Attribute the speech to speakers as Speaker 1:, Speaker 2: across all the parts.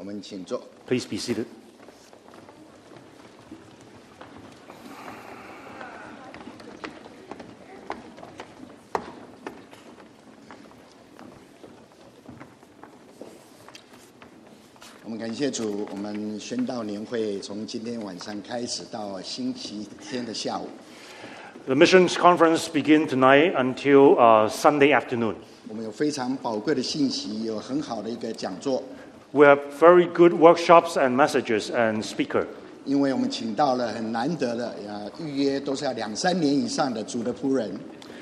Speaker 1: 我们请坐。
Speaker 2: Please be seated.
Speaker 1: 我们感谢主，我们宣道年会从今天晚上开始到星期天的下午。
Speaker 2: The missions conference begins tonight until Sunday afternoon.
Speaker 1: 我们有非常宝贵的信息，有很好的一个讲座。
Speaker 2: We have very good workshops and messages and speaker.
Speaker 1: 因为我们请到了很难得的，预约都是要2-3年以上的主的仆人。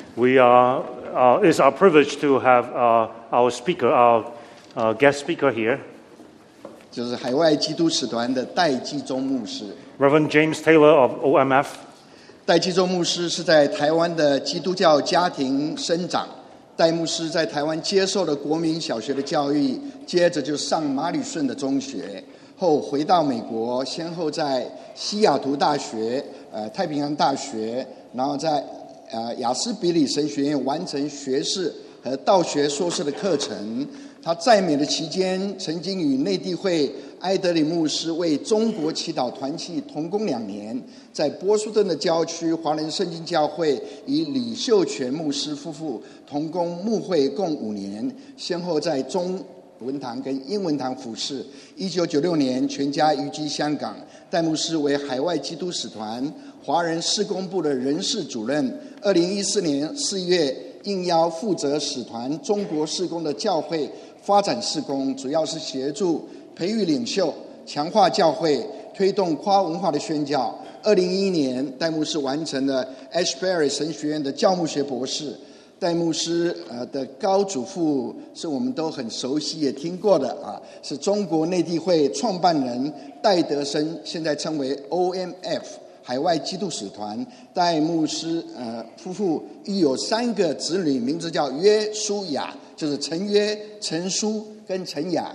Speaker 2: It's our privilege to have our speaker, our guest speaker here,
Speaker 1: 就是海外基督使团的戴季忠牧师。
Speaker 2: Reverend James Taylor of OMF.
Speaker 1: 戴季忠牧师是在台湾的基督教家庭生长，戴牧师在台湾接受了国民小学的教育，接着就上马里顺的中学，后回到美国，先后在西雅图大学、太平洋大学，然后在雅斯比里神学院完成学士和道学硕士的课程。他在美的期间，曾经与内地会埃德里牧师为中国祈祷团契同工2年，在波士顿的郊区华人圣经教会与李秀全牧师夫妇同工牧会共5年，先后在中文堂跟英文堂服侍。1996年全家移居香港，戴牧师为海外基督使团华人事工部的人事主任。2014年4月应邀负责使团中国事工的教会发展事工，主要是协助培育领袖，强化教会，推动跨文化的宣教。2011年，戴牧师完成了 Ashbury 神学院的教牧学博士。戴牧师的高祖父是我们都很熟悉也听过的是中国内地会创办人戴德生，现在称为 OMF 海外基督使团。戴牧师夫妇育有3个子女，名字叫约书亚，就是陈约、陈书跟陈雅。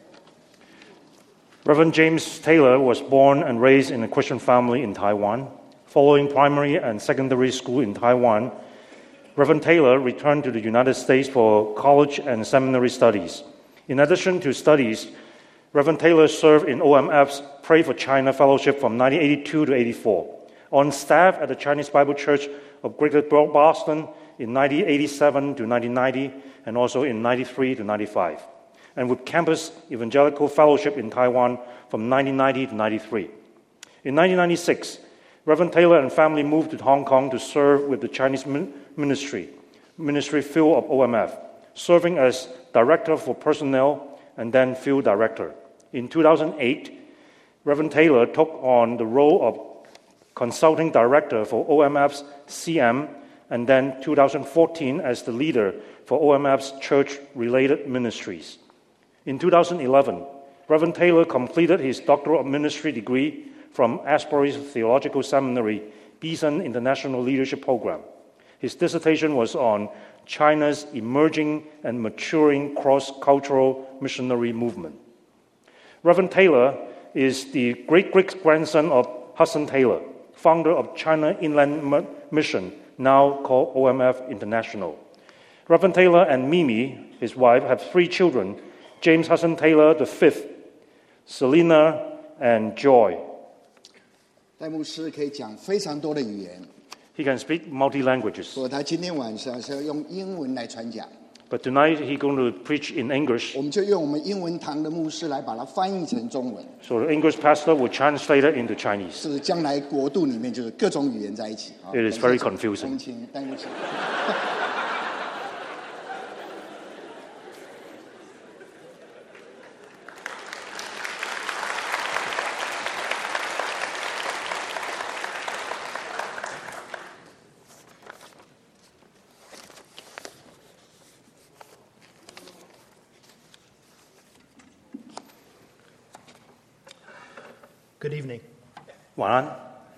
Speaker 2: Reverend James Taylor was born and raised in a Christian family in Taiwan. Following primary and secondary school in Taiwan, Reverend Taylor returned to the United States for college and seminary studies. In addition to studies, Reverend Taylor served in OMF's Pray for China Fellowship from 1982 to 84, on staff at the Chinese Bible Church of Greater Boston in 1987 to 1990, and also in 93 to 95, and with Campus Evangelical Fellowship in Taiwan from 1990 to 93. In 1996, Reverend Taylor and family moved to Hong Kong to serve with the Chinese ministry field of OMF, serving as Director for Personnel and then Field Director. In 2008, Reverend Taylor took on the role of Consulting Director for OMF's CM, and then 2014 as the leader for OMF's church-related ministries. In 2011, Reverend Taylor completed his doctoral of ministry degree from Asbury Theological Seminary, Beeson International Leadership Program. His dissertation was on China's emerging and maturing cross-cultural missionary movement. Reverend Taylor is the great-great-grandson of Hudson Taylor, founder of China Inland Mission, now called OMF International. Reverend Taylor and Mimi, his wife, have 3 children, James Hudson Taylor V, Selena, and Joy.
Speaker 1: 戴牧师可以讲非常多的语言。
Speaker 2: He can speak multi languages.
Speaker 1: 所以他今天晚上是要用英文来传讲。
Speaker 2: But tonight he's going to preach in English.
Speaker 1: 我们就用我们英文堂的牧师来把它翻译成中文。
Speaker 2: So the English pastor will translate it into Chinese.
Speaker 1: 是将来国度里面就是各种语言在一起。
Speaker 2: It is very confusing.
Speaker 1: 我们请戴牧师。
Speaker 3: Good evening.
Speaker 2: 晚安。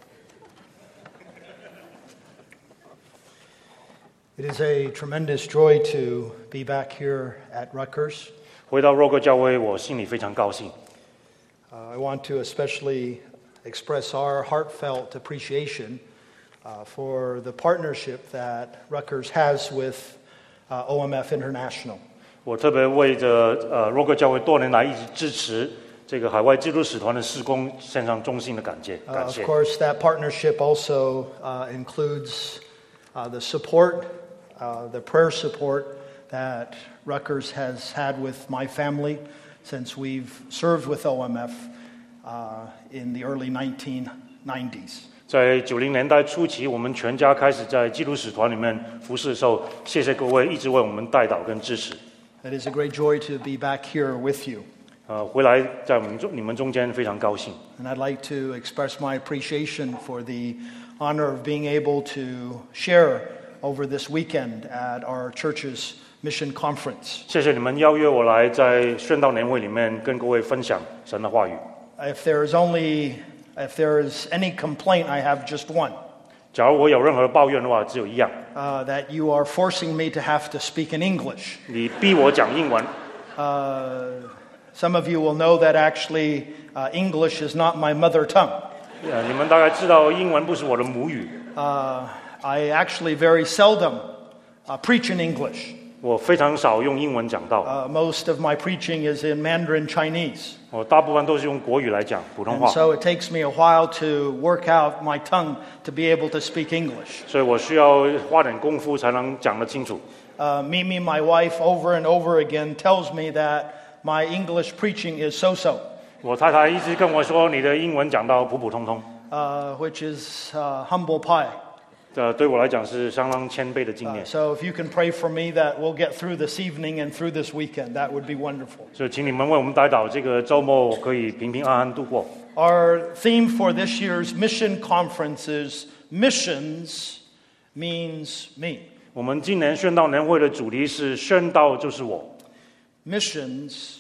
Speaker 3: It is a tremendous joy to be back here at Rutgers.
Speaker 2: 回到若克教会，我心里非常高兴。
Speaker 3: I want to especially express our heartfelt appreciation for the partnership that Rutgers has with OMF International.
Speaker 2: 我特别为着若克教会多年来一直支持这个海外基督使团的事工献上衷心的感谢。
Speaker 3: Of course, that partnership also includes the support, the prayer support that Rutgers has had with my family since we've served with OMF in the early 1990s.
Speaker 2: 在90年代初期，我们全家开始在基督使团里面服侍的时候，谢谢各位一直为我们代祷跟支持。
Speaker 3: It is a great joy to be back here with you.
Speaker 2: 回来在你们中间非常高兴。
Speaker 3: And I'd like to express my appreciation for the honor of being able to share over this weekend at our church's mission conference.
Speaker 2: 谢谢你们邀约我来在宣道年会里面跟各位分享神的话语。
Speaker 3: If there is any complaint, I have just one.
Speaker 2: 假如我有任何抱怨的话，只有一样，
Speaker 3: That you are forcing me to have to speak in English.
Speaker 2: 你逼我讲英文。
Speaker 3: Some of you will know that actually English is not my mother tongue.
Speaker 2: 你们大概知道英文不是我的母语。
Speaker 3: I actually very seldom preach in English.
Speaker 2: 我非常少用英文讲道，
Speaker 3: Most of my preaching is in Mandarin Chinese.
Speaker 2: 我大部分都是用国语来讲普通
Speaker 3: And
Speaker 2: 话，
Speaker 3: so it takes me a while to work out my tongue to be able to speak English.
Speaker 2: 所以我需要花点功夫才能讲得清楚。
Speaker 3: Mimi, my wife, over and over again tells me that my English preaching is so-so,
Speaker 2: 我太太一直跟我说，你的英文讲到普普通通，
Speaker 3: which is humble pie.
Speaker 2: 对我来讲是相当谦卑的经验。
Speaker 3: So if you can pray for me that we'll get through this evening and through this weekend, that would be wonderful.
Speaker 2: 所以请你们为我们代祷，这个周末可以平平安安度过。
Speaker 3: Our theme for this year's mission conference is Missions Means Me.
Speaker 2: 我们今年宣道年会的主题是宣道就是我，
Speaker 3: Missions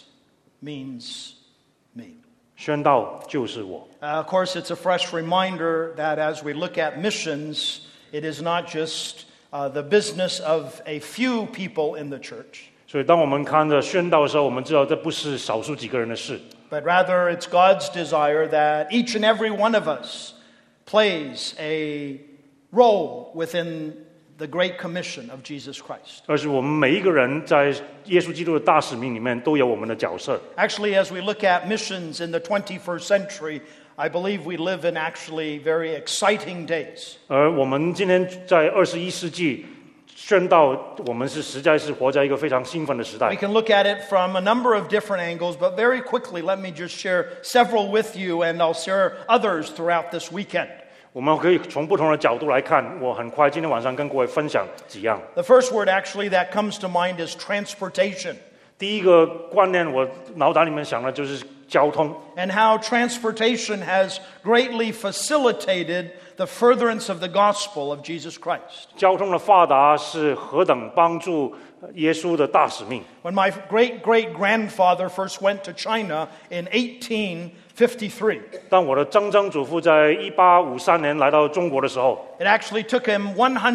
Speaker 3: means me.
Speaker 2: 宣道就是我。
Speaker 3: Of course, it's a fresh reminder that as we look at missions, it is not just the business of a few people in the church,
Speaker 2: 所以当我们看着宣道的时候，我们知道这不是少数几个人的事，
Speaker 3: but rather it's God's desire that each and every one of us plays a role within the Great Commission of Jesus Christ.
Speaker 2: 而是我们每一个人在耶稣基督的大使命里面都有我们的角色。
Speaker 3: Actually, as we look at missions in the 21st century, I believe we live in actually very exciting days.
Speaker 2: 而我们今天在21世纪宣道，我们是实在是活在一个非常兴奋的时
Speaker 3: We
Speaker 2: 代。
Speaker 3: can look at it from a number of different angles, but very quickly, let me just share several with you, and I'll share others throughout this weekend.
Speaker 2: 我们可以从不同的角度来看，我很快今天晚上跟各位分享几样。
Speaker 3: The first word actually that comes to mind is transportation,
Speaker 2: 第一个观念，我脑袋里面想的就是交通，
Speaker 3: and how transportation has greatly facilitated the furtherance of the gospel of Jesus Christ.
Speaker 2: 交通的发达是何等帮助耶稣的大使命。
Speaker 3: When my great-great-grandfather first went to China in 1853,
Speaker 2: 当我的曾曾祖父在1853年来到中国的时候，
Speaker 3: it actually took him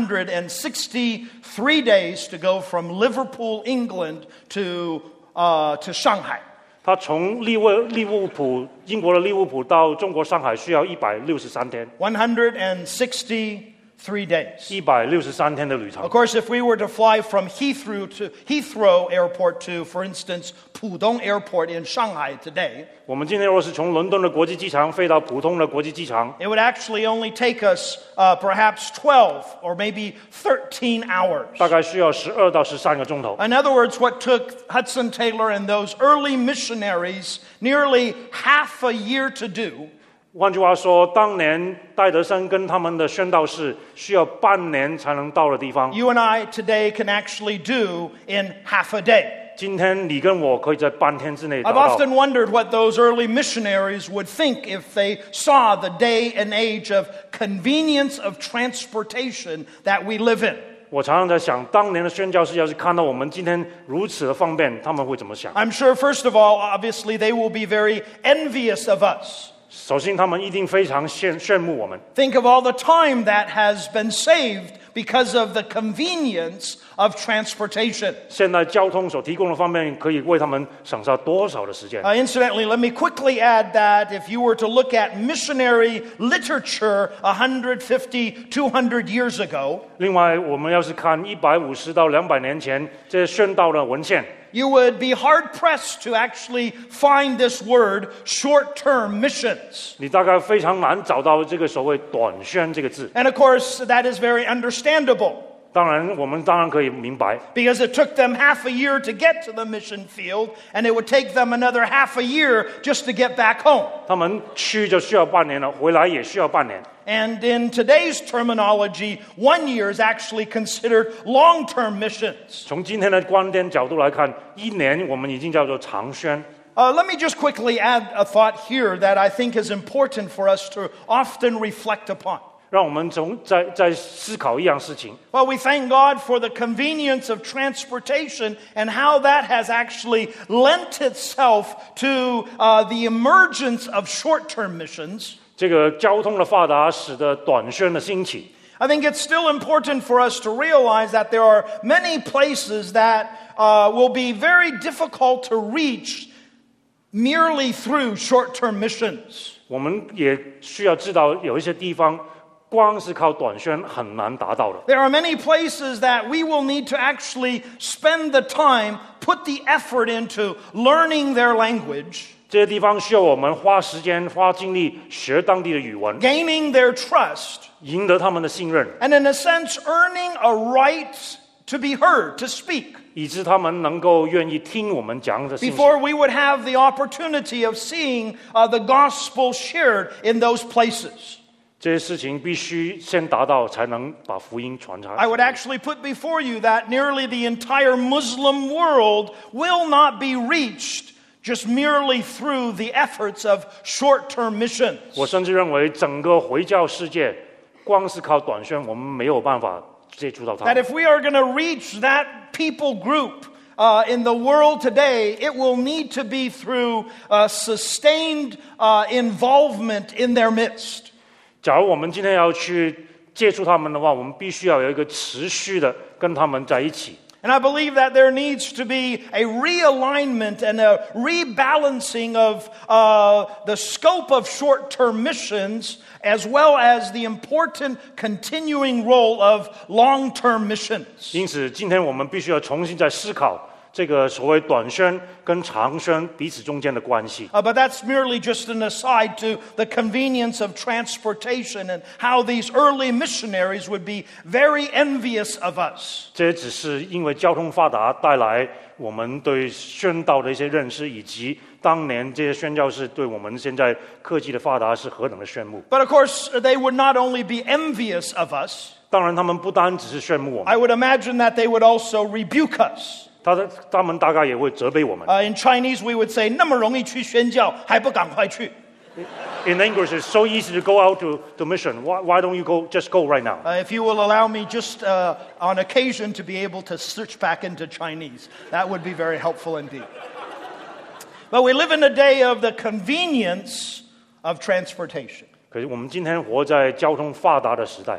Speaker 3: 163 days to go from Liverpool, England to Shanghai.
Speaker 2: 他从英国的利物浦到中国上海需要163天，
Speaker 3: 163 days.
Speaker 2: 163天的旅程
Speaker 3: Of。course, if we were to fly from Heathrow Airport to, for instance, Pudong Airport in Shanghai today,
Speaker 2: 我们今天若是从伦敦的国际机场飞到普通的国际机场，
Speaker 3: it would actually only take us perhaps 12 or maybe 13 hours.
Speaker 2: 大概需要12到13个钟头。
Speaker 3: In other words, what took Hudson Taylor and those early missionaries nearly half a year to do,
Speaker 2: 换句话说，当年戴德生跟他们的宣道士需要半年才能到的地方，
Speaker 3: you and I today can actually do in half a day.
Speaker 2: 今天你跟我可以在半天之内达
Speaker 3: I've
Speaker 2: 到。
Speaker 3: often wondered what those early missionaries would think if they saw the day and age of convenience of transportation that we live in.
Speaker 2: 我常常在想，当年的宣教士要是看到我们今天如此的方便，他们会怎么想？
Speaker 3: I'm sure, first of all, obviously, they will be very envious of us.
Speaker 2: 首先，他们一定非常羡慕我们。
Speaker 3: Think of all the time that has been saved because of the convenience of transportation.
Speaker 2: 现在交通所提供的方面，可以为他们省下多少的时间？
Speaker 3: Incidentally, let me quickly add that if you were to look at missionary literature 150, 200 years ago,
Speaker 2: 另外，我们要是看150到200年前这些宣道的文献，
Speaker 3: you would be hard-pressed to actually find this word, short-term missions.
Speaker 2: 你大概非常难找到这个所谓短宣这个字。
Speaker 3: And of course, that is very understandable.
Speaker 2: 当然，我们当然可以明白，
Speaker 3: Because it took them half a year to get to the mission field, and it would take them another half a year just to get back home.
Speaker 2: 他们去就需要半年了，回来也需要半年。
Speaker 3: And in today's terminology, 1 year is actually considered long-term missions.
Speaker 2: 从今天的观点角度来看，1年我们已经叫做长宣。
Speaker 3: Let me just quickly add a thought here that I think is important for us to often reflect upon.
Speaker 2: 让我们再思考一样事情。
Speaker 3: Well, we thank God for the convenience of transportation and how that has actually lent itself to the emergence of short-term missions.
Speaker 2: 这个交通的发达，使得短宣的兴起。
Speaker 3: I think it's still important for us to realize that there are many places that will be very difficult to reach merely through short-term missions.
Speaker 2: 我们也需要知道，有一些地方光是靠短宣很难达到的。
Speaker 3: There are many places that we will need to actually spend the time, put the effort into learning their language,
Speaker 2: 这些地方需要我们花时间、花精力学当地的语文，
Speaker 3: gaining their trust,
Speaker 2: 赢得他们的信任，
Speaker 3: and in a sense earning a right to be heard, to speak,
Speaker 2: 以致他们能够愿意听我们讲的信息。
Speaker 3: before we would have the opportunity of seeing the gospel shared in those places.
Speaker 2: 这些事情必须先达到，才能把福音传开。
Speaker 3: I would actually put before you that nearly the entire Muslim world will not be reached just merely through the efforts of short-term missions.
Speaker 2: 我甚至认为，整个回教世界，光是靠短宣，我们没有办法接触到他
Speaker 3: That
Speaker 2: 们。
Speaker 3: if we are going to reach that people group in the world today, it will need to be through sustained involvement in their midst.
Speaker 2: 假如我们今天要去接触他们的话，我们必须要有一个持续的跟他们在一起。
Speaker 3: And I believe that there needs to be a realignment and a rebalancing of the scope of short-term missions as well as the important continuing role of long-term missions.
Speaker 2: 因此，今天我们必须要重新再思考这个所谓短宣跟长宣彼此中间的关系。
Speaker 3: But that's merely just an aside to the convenience of transportation and how these early missionaries would be very envious of us.
Speaker 2: 这也只是因为交通发达带来我们对宣道的一些认识，以及当年这些宣教士对我们现在科技的发达是何等的炫目。
Speaker 3: But of course, they would not only be envious of us,
Speaker 2: 当然，他们不单只是炫目我们，
Speaker 3: I would imagine that they would also rebuke us.
Speaker 2: 他们大概也会责备我们。
Speaker 3: In Chinese, we would say, 那么容易去宣教，还不赶快去。
Speaker 2: In English, it's so easy to go out to mission. Why don't you just go right now?
Speaker 3: If you will allow me just on occasion to be able to switch back into Chinese, that would be very helpful indeed. But we live in a day of the convenience of transportation.
Speaker 2: 可是我们今天活在交通发达的时代，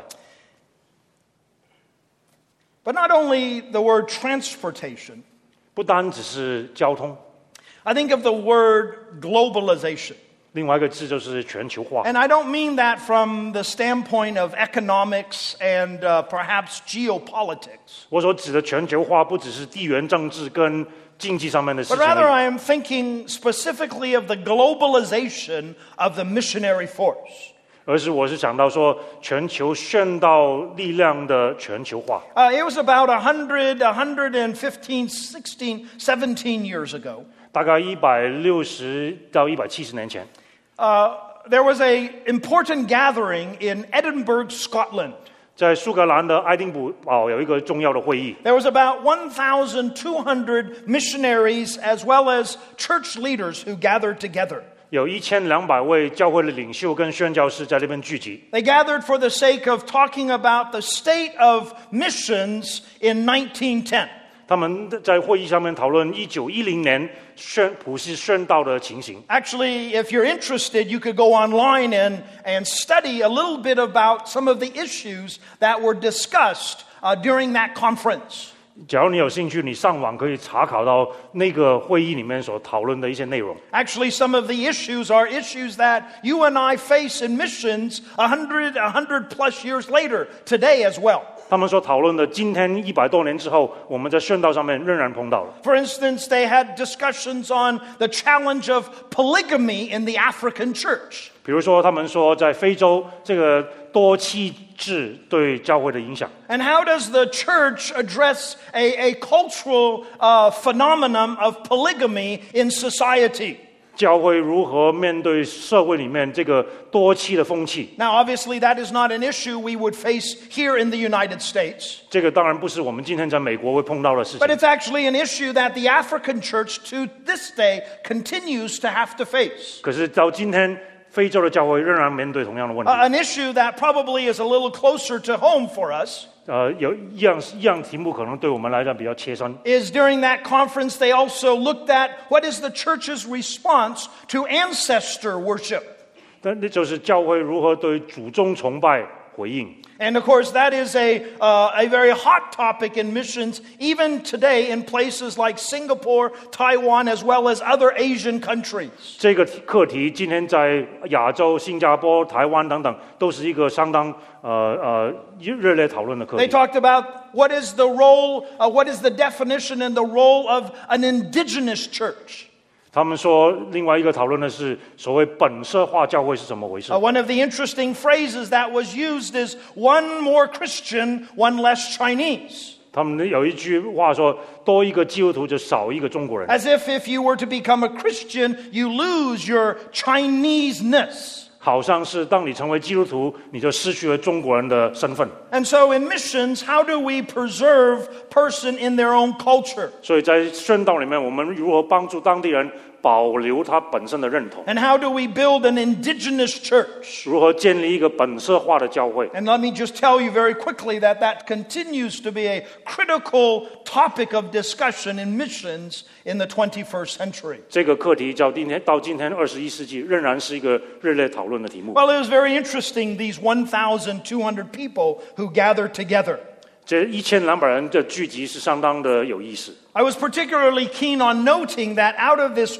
Speaker 3: But not only the word transportation,
Speaker 2: 不单只是交通，
Speaker 3: I think of the word globalization.
Speaker 2: 另外一个字就是全球化。
Speaker 3: And I don't mean that from the standpoint of economics and perhaps geopolitics.
Speaker 2: 我所指的全球化，不只是地缘政治跟经济上面的事
Speaker 3: But
Speaker 2: 情
Speaker 3: rather,
Speaker 2: 而已，
Speaker 3: I am thinking specifically of the globalization of the missionary force.
Speaker 2: 而是我是想到说，全球宣道力量的全球化。
Speaker 3: It was about 115, 16, 17 years ago.
Speaker 2: 大概160到170年前，
Speaker 3: There was an important gathering in Edinburgh, Scotland.
Speaker 2: 在苏格兰的爱丁堡有一个重要的会议，
Speaker 3: There was about 1,200 missionaries as well as church leaders who gathered together.
Speaker 2: 有1200位教会的领袖跟宣教士在那边聚集。
Speaker 3: They gathered for the sake of talking about the state of missions in 1910.
Speaker 2: 他们在会议上面讨论1910年普世宣道的情形。
Speaker 3: Actually, if you're interested, you could go online and study a little bit about some of the issues that were discussed during that conference.
Speaker 2: 假如你有兴趣，你上网可以查考到那个会议里面所讨论的一些内容。
Speaker 3: Actually, some of the issues are issues that you and I face in missions 100 plus years later, today as well.
Speaker 2: 他们所讨论的，今天100多年之后，我们在宣道上面仍然碰到了。
Speaker 3: For instance, they had discussions on the challenge of polygamy in the African church.
Speaker 2: 比如说，他们说在非洲这个多妻制对教会的影响。
Speaker 3: And how does the church address a cultural phenomenon of polygamy in society?
Speaker 2: 教会如何面对社会里面这个多妻的风气？
Speaker 3: Now, obviously, that is not an issue we would face here in the United States.
Speaker 2: 这个当然不是我们今天在美国会碰到的事
Speaker 3: But
Speaker 2: 情，
Speaker 3: it's actually an issue that the African church to this day continues to have to face.
Speaker 2: 可是到今天，非洲的教会仍然面对同样的问题。
Speaker 3: An issue that probably is a little closer to home for us
Speaker 2: 有一样题目可能对我们来讲比较切身。
Speaker 3: is during that conference they also looked at what is the church's response to ancestor worship.
Speaker 2: 但那就是教会如何对祖宗崇拜回应。
Speaker 3: And of course, that is a very hot topic in missions, even today in places like Singapore, Taiwan, as well as other Asian countries.
Speaker 2: 这个课题今天在亚洲、新加坡、台湾等等，都是一个相当热烈讨论的课
Speaker 3: They
Speaker 2: 题。
Speaker 3: talked about what is the role, what is the definition and the role of an indigenous church.
Speaker 2: 他们说，另外一个讨论的是所谓本色化教会是怎么回事。
Speaker 3: One of the interesting phrases that was used is one more Christian, one less Chinese.
Speaker 2: 他们有一句话说，多一个基督徒就少一个中国人。
Speaker 3: As if you were to become a Christian, you lose your Chinese-ness.
Speaker 2: 好像是当你成为基督徒，你就失去了中国人的身份。
Speaker 3: And so in missions, how do we preserve person in their own culture?
Speaker 2: 所以在宣道里面，我们如何帮助当地人保留他本身的认同？
Speaker 3: And how do we build an indigenous church?
Speaker 2: 如何建立一个本色化的教会？
Speaker 3: And let me just tell you very quickly that continues to be a critical topic of discussion in missions in the 21st century.
Speaker 2: 这个课题到今天21世纪仍然是一个热烈讨论的题目。
Speaker 3: Well, it was very interesting, these 1,200 people who gathered together.
Speaker 2: 这1200人的聚集是相当的有意思。
Speaker 3: I was particularly keen on noting that out of this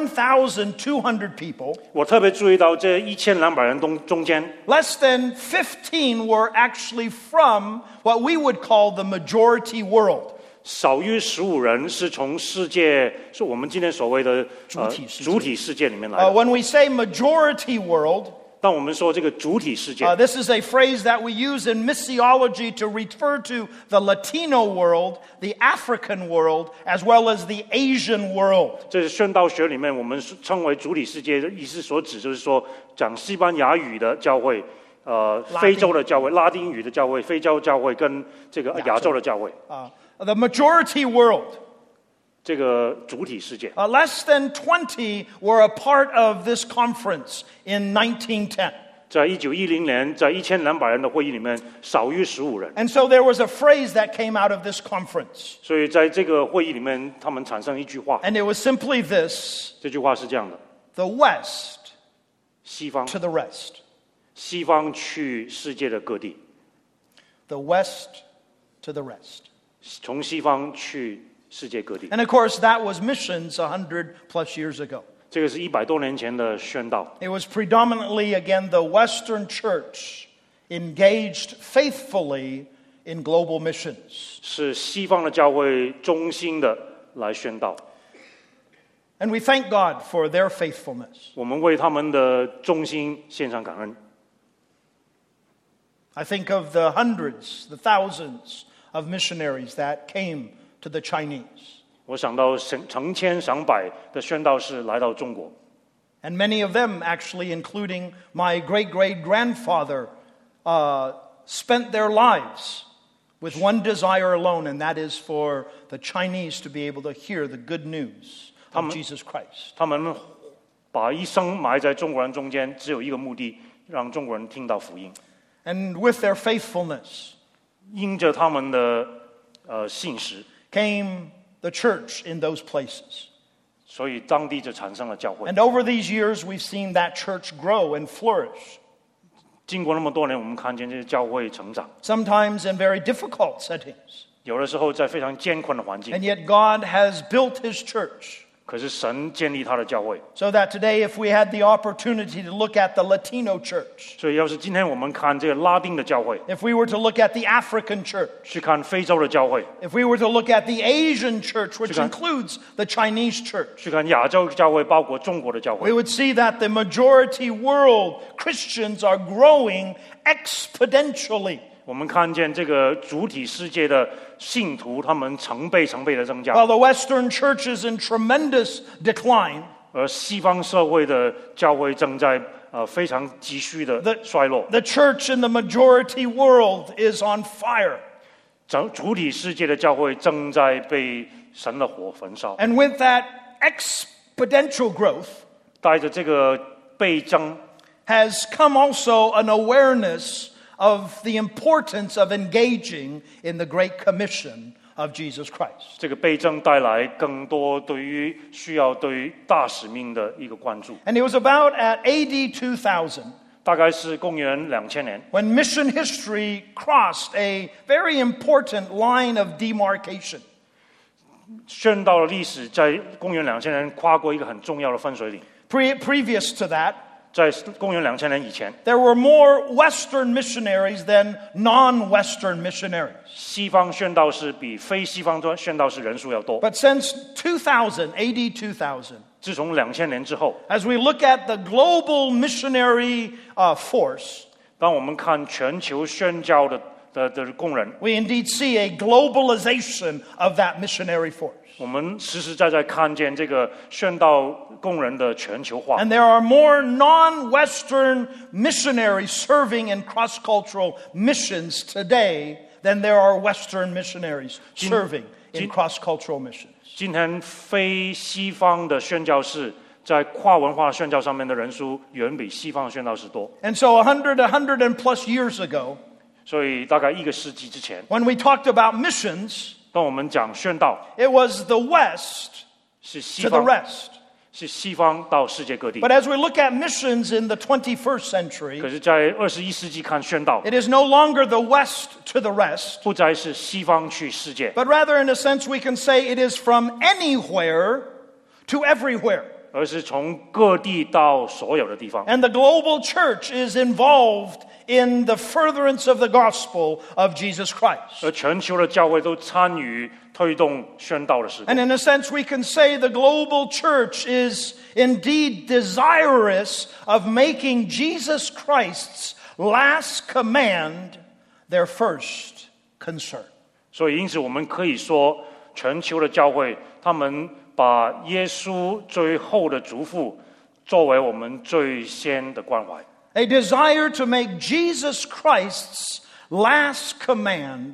Speaker 3: 1,200 people,
Speaker 2: 我特别注意到这1200人中间，
Speaker 3: less than 15 were actually from what we would call the majority world.
Speaker 2: 少于15人是从世界，是我们今天所谓的主体世界里面来的。
Speaker 3: When we say majority world,
Speaker 2: 当我们说这个主体世界，
Speaker 3: this is a phrase that we use in missiology to refer to the Latino world, the African world, as well as the Asian world.
Speaker 2: 这是宣道学里面我们称为主体世界的意思所指，就是说讲西班牙语的教会，非洲的教会、拉丁语的教会、非洲教会跟这个亚洲的教会。
Speaker 3: The majority world.
Speaker 2: 这个主体世界，
Speaker 3: Less than 20 were a part of this conference in 1910.
Speaker 2: 在1910年，在1200人的会议里面，少于15人。
Speaker 3: And so there was a phrase that came out of this conference.
Speaker 2: 所以在这个会议里面，他们产生一句话，
Speaker 3: And it was simply this:
Speaker 2: 这句话是这样的：
Speaker 3: the West
Speaker 2: 西方
Speaker 3: to the rest.
Speaker 2: 西方去世界的各地，
Speaker 3: The West to the rest.
Speaker 2: 从西方去世界各地。
Speaker 3: And of course, that was missions 100 plus years ago.
Speaker 2: 这个是100多年前的宣道。
Speaker 3: It was predominantly, again, the Western church engaged faithfully in global missions.
Speaker 2: 是西方的教会忠心的来宣道，
Speaker 3: And we thank God for their faithfulness.
Speaker 2: 我们为他们的忠心献上感恩。
Speaker 3: I think of the hundreds, the thousands of missionaries that came to the Chinese.
Speaker 2: 我想到成千上百的宣道士来到中国，
Speaker 3: And many of them, actually, including my great-great-grandfather, spent their lives with one desire alone, and that is for the Chinese to be able to hear the good news of Jesus Christ.
Speaker 2: 他们把一生埋在中国人中间，只有一个目的，让中国人听到福音。
Speaker 3: And with their faithfulness
Speaker 2: 因着他们的信实，
Speaker 3: came the church in those places.
Speaker 2: 所以当地就产生了教会。
Speaker 3: And over these years, we've seen that church grow and flourish,
Speaker 2: 经过那么多年，我们看见这些教会成长，
Speaker 3: sometimes in very difficult settings.
Speaker 2: 有的时候在非常艰困的环境，
Speaker 3: And yet God has built His church.
Speaker 2: 可是神建立他的教会。
Speaker 3: So that today, if we had the opportunity to look at the Latino church,
Speaker 2: 所以要是今天我们看这个拉丁的教会，
Speaker 3: if we were to look at the African church,
Speaker 2: 去看非洲的教会，
Speaker 3: if we were to look at the Asian church, which
Speaker 2: 去看-
Speaker 3: includes the Chinese church,
Speaker 2: 去看亚洲教会，包括中国的教
Speaker 3: we
Speaker 2: 会，
Speaker 3: would see that the majority world Christians are growing exponentially.
Speaker 2: 我们看见这个主体世界的信徒，他们成倍的增加，
Speaker 3: While the Western church is in tremendous decline,
Speaker 2: 而西方社会的教会正在非常急需的衰落。
Speaker 3: the church in the majority world is on fire.
Speaker 2: 主体世界的教会正在被神的火焚烧，
Speaker 3: And with that exponential growth
Speaker 2: 带着这个倍增，
Speaker 3: has come also an awareness of the importance of engaging in the Great Commission of Jesus Christ.
Speaker 2: 这个倍增带来更多对于需要对于大使命的一个关注。
Speaker 3: And it was about at AD 2000
Speaker 2: 大概是公元2000年，
Speaker 3: when mission history crossed a very important line of demarcation.
Speaker 2: 宣道的历史在公元2000年跨过一个很重要的分水岭。
Speaker 3: Previous to that,
Speaker 2: 在公元2000年以前，
Speaker 3: there were more Western missionaries than non-Western missionaries.
Speaker 2: 西方宣道士比非西方宣道士人数要多。
Speaker 3: But since 2000, AD 2000,
Speaker 2: 自从2000年之后，
Speaker 3: as we look at the global missionary force,
Speaker 2: 当我们看全球宣教的工人，
Speaker 3: we indeed see a globalization of that missionary force.
Speaker 2: 我们实实在在看见这个宣道工人的全球化。
Speaker 3: And there are more non-Western missionaries serving in cross-cultural missions today than there are Western missionaries serving in cross-cultural missions.
Speaker 2: 今天非西方的宣教士在跨文化宣教上面的人数远比西方的宣教士多。
Speaker 3: And so 100 and plus years ago,
Speaker 2: 所以大概1个世纪之前，
Speaker 3: when we talked about missions,
Speaker 2: 当我们讲宣道，
Speaker 3: it was the West
Speaker 2: 是西
Speaker 3: to the
Speaker 2: 方，
Speaker 3: rest.
Speaker 2: 是西方到世界各地。
Speaker 3: But as we look at missions in the 21st century,
Speaker 2: 可是，在21世纪看宣道，
Speaker 3: it is no longer the West to the rest,
Speaker 2: 不再是西方去世界，
Speaker 3: but rather in a sense we can say it is from anywhere to everywhere.
Speaker 2: 而是从各地到所有的地方。
Speaker 3: And the global church is involved in the furtherance of the gospel of Jesus Christ.
Speaker 2: 而全球的教会都参与推动宣道的事工。
Speaker 3: And in a sense, we can say the global church is indeed desirous of making Jesus Christ's last command their first concern.
Speaker 2: 所以，因此我们可以说，全球的教会，他们把耶稣最后的嘱咐作为我们最先的关怀。
Speaker 3: A desire to make Jesus Christ's last command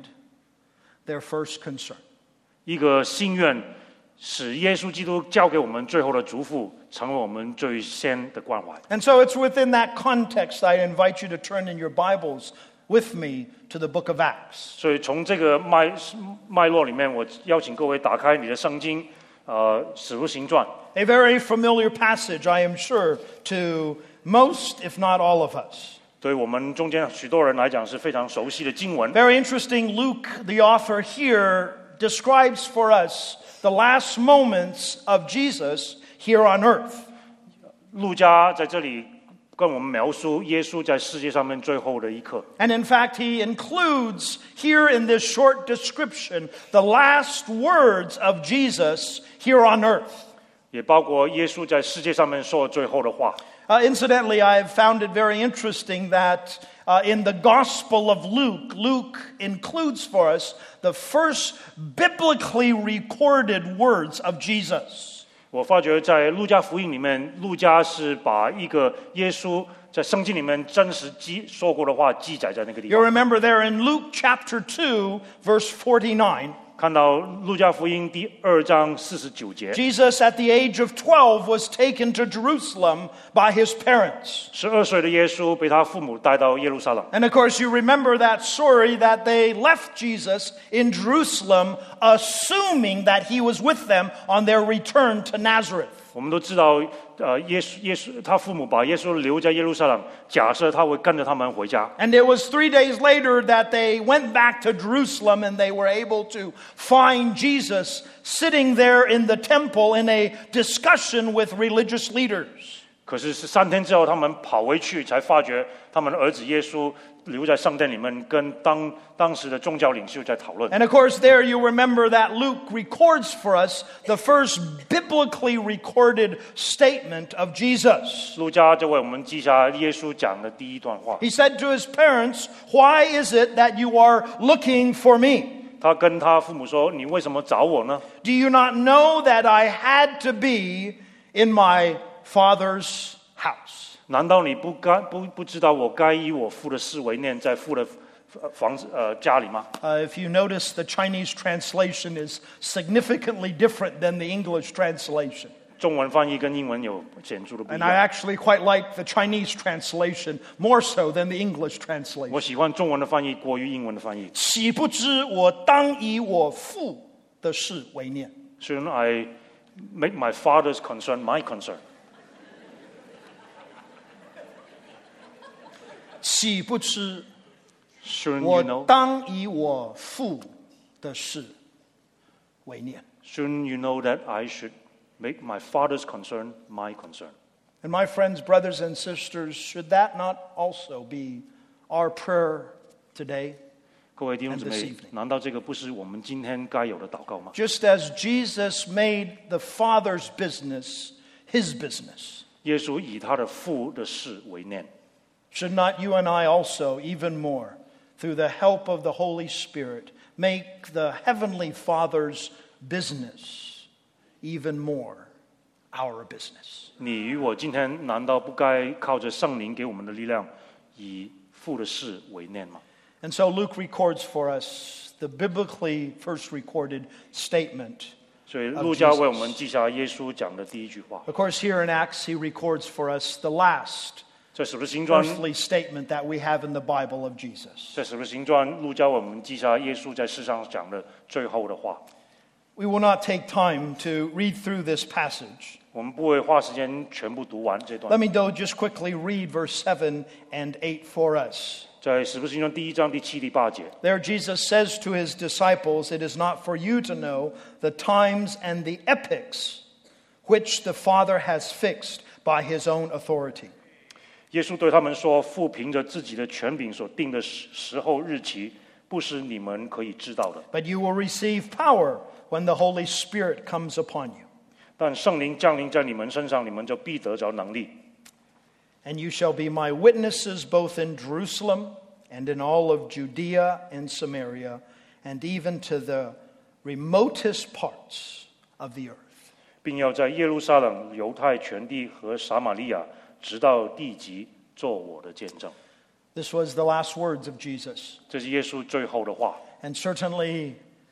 Speaker 3: their first concern.
Speaker 2: 一个心愿，使耶稣基督交给我们最后的嘱咐，成为我们最先的关怀。
Speaker 3: And so it's within that context I invite you to turn in your Bibles with me to the book of Acts.
Speaker 2: 所以从这个脉络里面，我邀请各位打开你的圣经，使徒行传。
Speaker 3: A very familiar passage, I am sure, to most, if not all of us.
Speaker 2: 对我们中间许多人来讲是非常熟悉的经文。
Speaker 3: Very interesting, Luke, the author here, describes for us the last moments of Jesus here on earth.
Speaker 2: 路加在这里跟我们描述耶稣在世界上面最后的一刻。
Speaker 3: And in fact, he includes here in this short description the last words of Jesus here on earth.
Speaker 2: 也包括耶稣在世界上面说的最后的话。
Speaker 3: Incidentally, I have found it very interesting that in the Gospel of Luke, Luke includes for us the first biblically recorded words of Jesus.
Speaker 2: 我发觉在路加福音里面，路加是把一个耶稣在圣经里面真实说过的话记载在那个地
Speaker 3: You
Speaker 2: 方。
Speaker 3: remember there in Luke chapter 2, verse 49,
Speaker 2: 看到路加福音第2章49节，
Speaker 3: Jesus at the age of 12 was taken to Jerusalem by his parents.
Speaker 2: 12岁的耶稣被他父母带到耶路撒冷。
Speaker 3: And of course, you remember that story that they left Jesus in Jerusalem, assuming that he was with them on their return to Nazareth.
Speaker 2: 我们都知道， 耶稣他父母把耶稣留在耶路撒冷，假设他会跟着他们回家。
Speaker 3: And it was 3 days later that they went back to Jerusalem and they were able to find Jesus sitting there in the temple in a discussion with religious leaders.
Speaker 2: 可是是3天之后，他们跑回去，才发觉他们的儿子耶稣留在圣殿里面，跟当时的宗教领袖在讨论。
Speaker 3: And of course, there you remember that Luke records for us the first biblically recorded statement of Jesus.
Speaker 2: 路加就为我们记下耶稣讲的第一段话。
Speaker 3: He said to his parents, "Why is it that you are looking for me?
Speaker 2: 他跟他父母说：“你为什么找我呢？
Speaker 3: Do you not know that I had to be in my Father's house?"
Speaker 2: 难道你不知道我该以我父的事为念，在父的家里吗？”
Speaker 3: If you notice, the Chinese translation is significantly different than the English translation.
Speaker 2: 中文翻译跟英文有显著的不一
Speaker 3: And I
Speaker 2: 样。
Speaker 3: actually quite like the Chinese translation more so than the English
Speaker 2: 我
Speaker 3: translation.
Speaker 2: 喜欢中文的翻译过于英文的翻译。
Speaker 3: 岂不知我当以我父的事为念。
Speaker 2: Shouldn't I make my father's concern my concern?
Speaker 3: 岂不知
Speaker 2: Shouldn't
Speaker 3: 我
Speaker 2: you know?
Speaker 3: 当以我父的事为念。
Speaker 2: Shouldn't you know that I should make my father's concern my concern?
Speaker 3: And my friends, brothers and sisters, should that not also be our prayer today?
Speaker 2: 各位弟兄姊
Speaker 3: And this
Speaker 2: 妹
Speaker 3: evening.，
Speaker 2: 难道这个不是我们今天该有的祷告吗？
Speaker 3: Just as Jesus made the Father's business his business,
Speaker 2: 耶稣以他的父的事为念，
Speaker 3: should not you and I also, even more, through the help of the Holy Spirit, make the Heavenly Father's business even more our business?
Speaker 2: 你与我今天难道不该靠着圣灵给我们的力量，以父的事为念吗？
Speaker 3: And so Luke records for us the biblically first recorded statement.
Speaker 2: 所以路加为我们记下耶穌講的第一句話。
Speaker 3: Of course, here in Acts, he records for us the last
Speaker 2: 在使徒行傳，
Speaker 3: earthly statement that we have in the Bible of Jesus.
Speaker 2: 在使徒行傳，路加為我們記下耶穌在世上講的最後的話。
Speaker 3: We will not take time to read through this passage.
Speaker 2: 我們不會花時間全部讀完這
Speaker 3: Let
Speaker 2: 段。
Speaker 3: me, though, just quickly read verse 7 and 8 for us.
Speaker 2: 在使徒行傳第一章第7、第8節，
Speaker 3: There, Jesus says to his disciples, "It is not for you to know the times and the epochs which the Father has fixed by his own authority."
Speaker 2: 耶穌對他們說：“父憑着自己的權柄所定的時候日期，不是你們可以知道的。
Speaker 3: But you will receive power when the Holy Spirit comes upon you.
Speaker 2: 但聖靈降臨在你們身上，你們就必得着能力。
Speaker 3: And you shall be my witnesses both in Jerusalem and in all of Judea and Samaria, and even to the remotest parts of the earth."
Speaker 2: 並要在耶路撒冷、猶太全地和撒瑪利亞，直到地極，做我的見證。
Speaker 3: This was the last words of Jesus.
Speaker 2: 這是耶穌最後的話，
Speaker 3: And certainly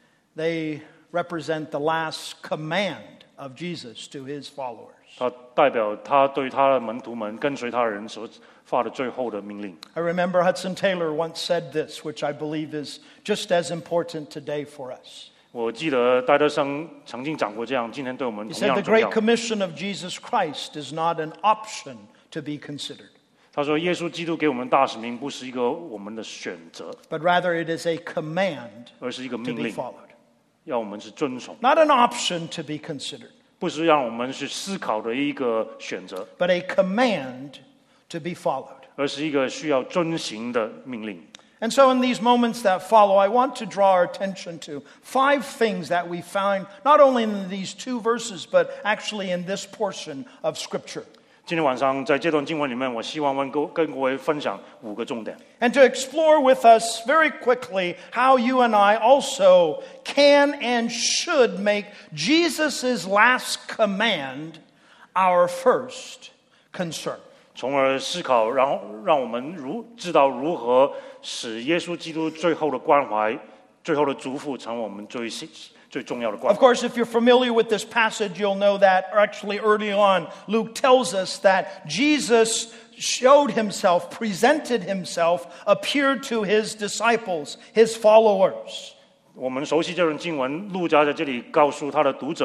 Speaker 3: they represent the last command of Jesus to his followers.
Speaker 2: 它代表他對他的門徒們跟隨他的人所發的最後的命令。
Speaker 3: I remember Hudson Taylor once said this, which I believe is just as important today for us.
Speaker 2: 我記得戴德生曾經講過這樣，今天對我們
Speaker 3: He
Speaker 2: 同
Speaker 3: said, "The
Speaker 2: 樣重
Speaker 3: Great
Speaker 2: 要。
Speaker 3: Commission of Jesus Christ is not an option to be considered,
Speaker 2: 他說：“耶穌基督給我們大使命，不是一個我們的選擇，
Speaker 3: but rather it is a command
Speaker 2: 而是一個
Speaker 3: to
Speaker 2: 命
Speaker 3: be
Speaker 2: 令，
Speaker 3: followed.
Speaker 2: 要我們是遵從，
Speaker 3: Not an option to be considered,
Speaker 2: 不是讓我們去思考的一個選擇，
Speaker 3: but a command to be followed."
Speaker 2: 而是一個需要遵行的命令。”
Speaker 3: And so, in these moments that follow, I want to draw our attention to 5 things that we find not only in these 2 verses, but actually in this portion of Scripture.
Speaker 2: 今天晚上在這段經文裡面，我希望跟各位分享5個重點。
Speaker 3: And to explore with us very quickly how you and I also can and should make Jesus' last command our first concern.
Speaker 2: 從而思考，然後讓我們知道如何使耶穌基督最後的關懷、最後的囑咐，成為我們最重要的關
Speaker 3: Of
Speaker 2: 懷。
Speaker 3: course, if you're familiar with this passage, you'll know that actually early on, Luke tells us that Jesus showed himself, presented himself, appeared to his disciples, his followers.
Speaker 2: 我們熟悉這段經文，路加在這裡告訴他的讀者，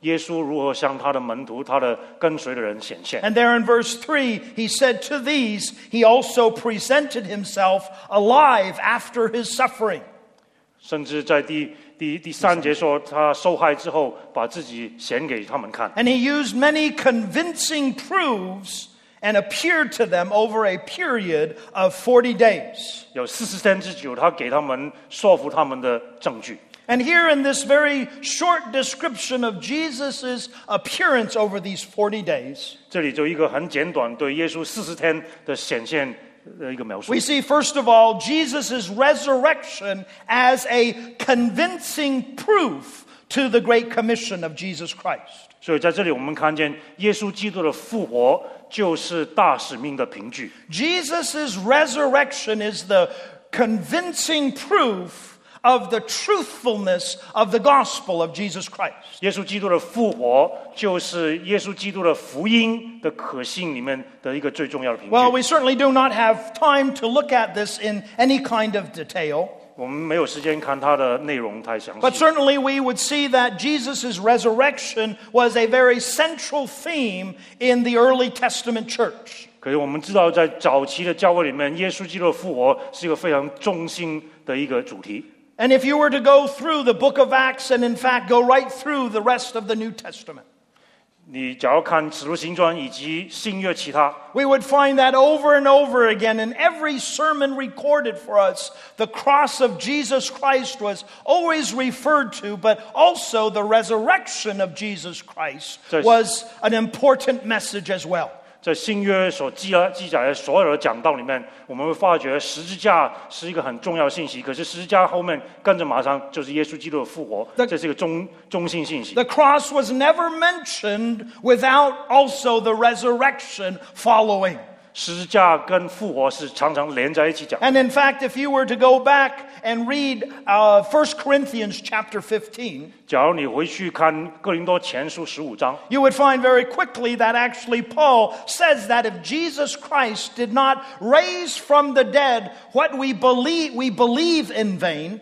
Speaker 2: 耶稣如何向他的门徒、他的跟随的人显现。
Speaker 3: And there in verse 3, he said, to these, he also presented himself alive after his suffering.
Speaker 2: 甚至在第3节说，他受害之后，把自己显给他们看。
Speaker 3: And he used many convincing proofs and appeared to them over a period of 40 days.
Speaker 2: 有40天之久，他给他们说服他们的证据。
Speaker 3: And here in this very short description of Jesus' appearance over these 40 days,
Speaker 2: 这里就一个很简短对耶稣40天的显现的一个描述。
Speaker 3: we see, first of all, Jesus' resurrection as a convincing proof to the Great Commission of Jesus Christ.
Speaker 2: 所以在这里我们看见耶稣基督的复活就是大使命的凭据。
Speaker 3: Jesus' resurrection is the convincing proof of the truthfulness of the gospel of Jesus Christ.
Speaker 2: 耶稣基督的复活就是耶稣基督的福音的可信里面的一个最重要的凭据。
Speaker 3: Well, we certainly do not have time to look at this in any kind of detail.
Speaker 2: 我们没有时间看它的内容太详
Speaker 3: But
Speaker 2: 细，
Speaker 3: certainly we would see that Jesus' resurrection was a very central theme in the early Testament church.
Speaker 2: 可是我们知道在早期的教会里面，耶稣基督的复活是一个非常中心的一个主题。
Speaker 3: And if you were to go through the book of Acts and in fact go right through the rest of the New Testament,
Speaker 2: 你假如看使徒行传以及新约其他，
Speaker 3: we would find that over and over again in every sermon recorded for us, the cross of Jesus Christ was always referred to, but also the resurrection of Jesus Christ was an important message as well.
Speaker 2: 在新约所记载的所有的讲道里面，我们会发觉十字架是一个很重要的信息。可是十字架后面跟着马上就是耶稣基督的复活，这是一个中心信息。
Speaker 3: The cross was never mentioned without also the resurrection following.
Speaker 2: 十字架跟复活是常常连在一起讲。
Speaker 3: And in fact, if you were to go back and read 1 Corinthians chapter 15,
Speaker 2: 假如你回去看哥林多前書15章，
Speaker 3: you would find very quickly that actually Paul says that if Jesus Christ did not raise from the dead what we believe in vain.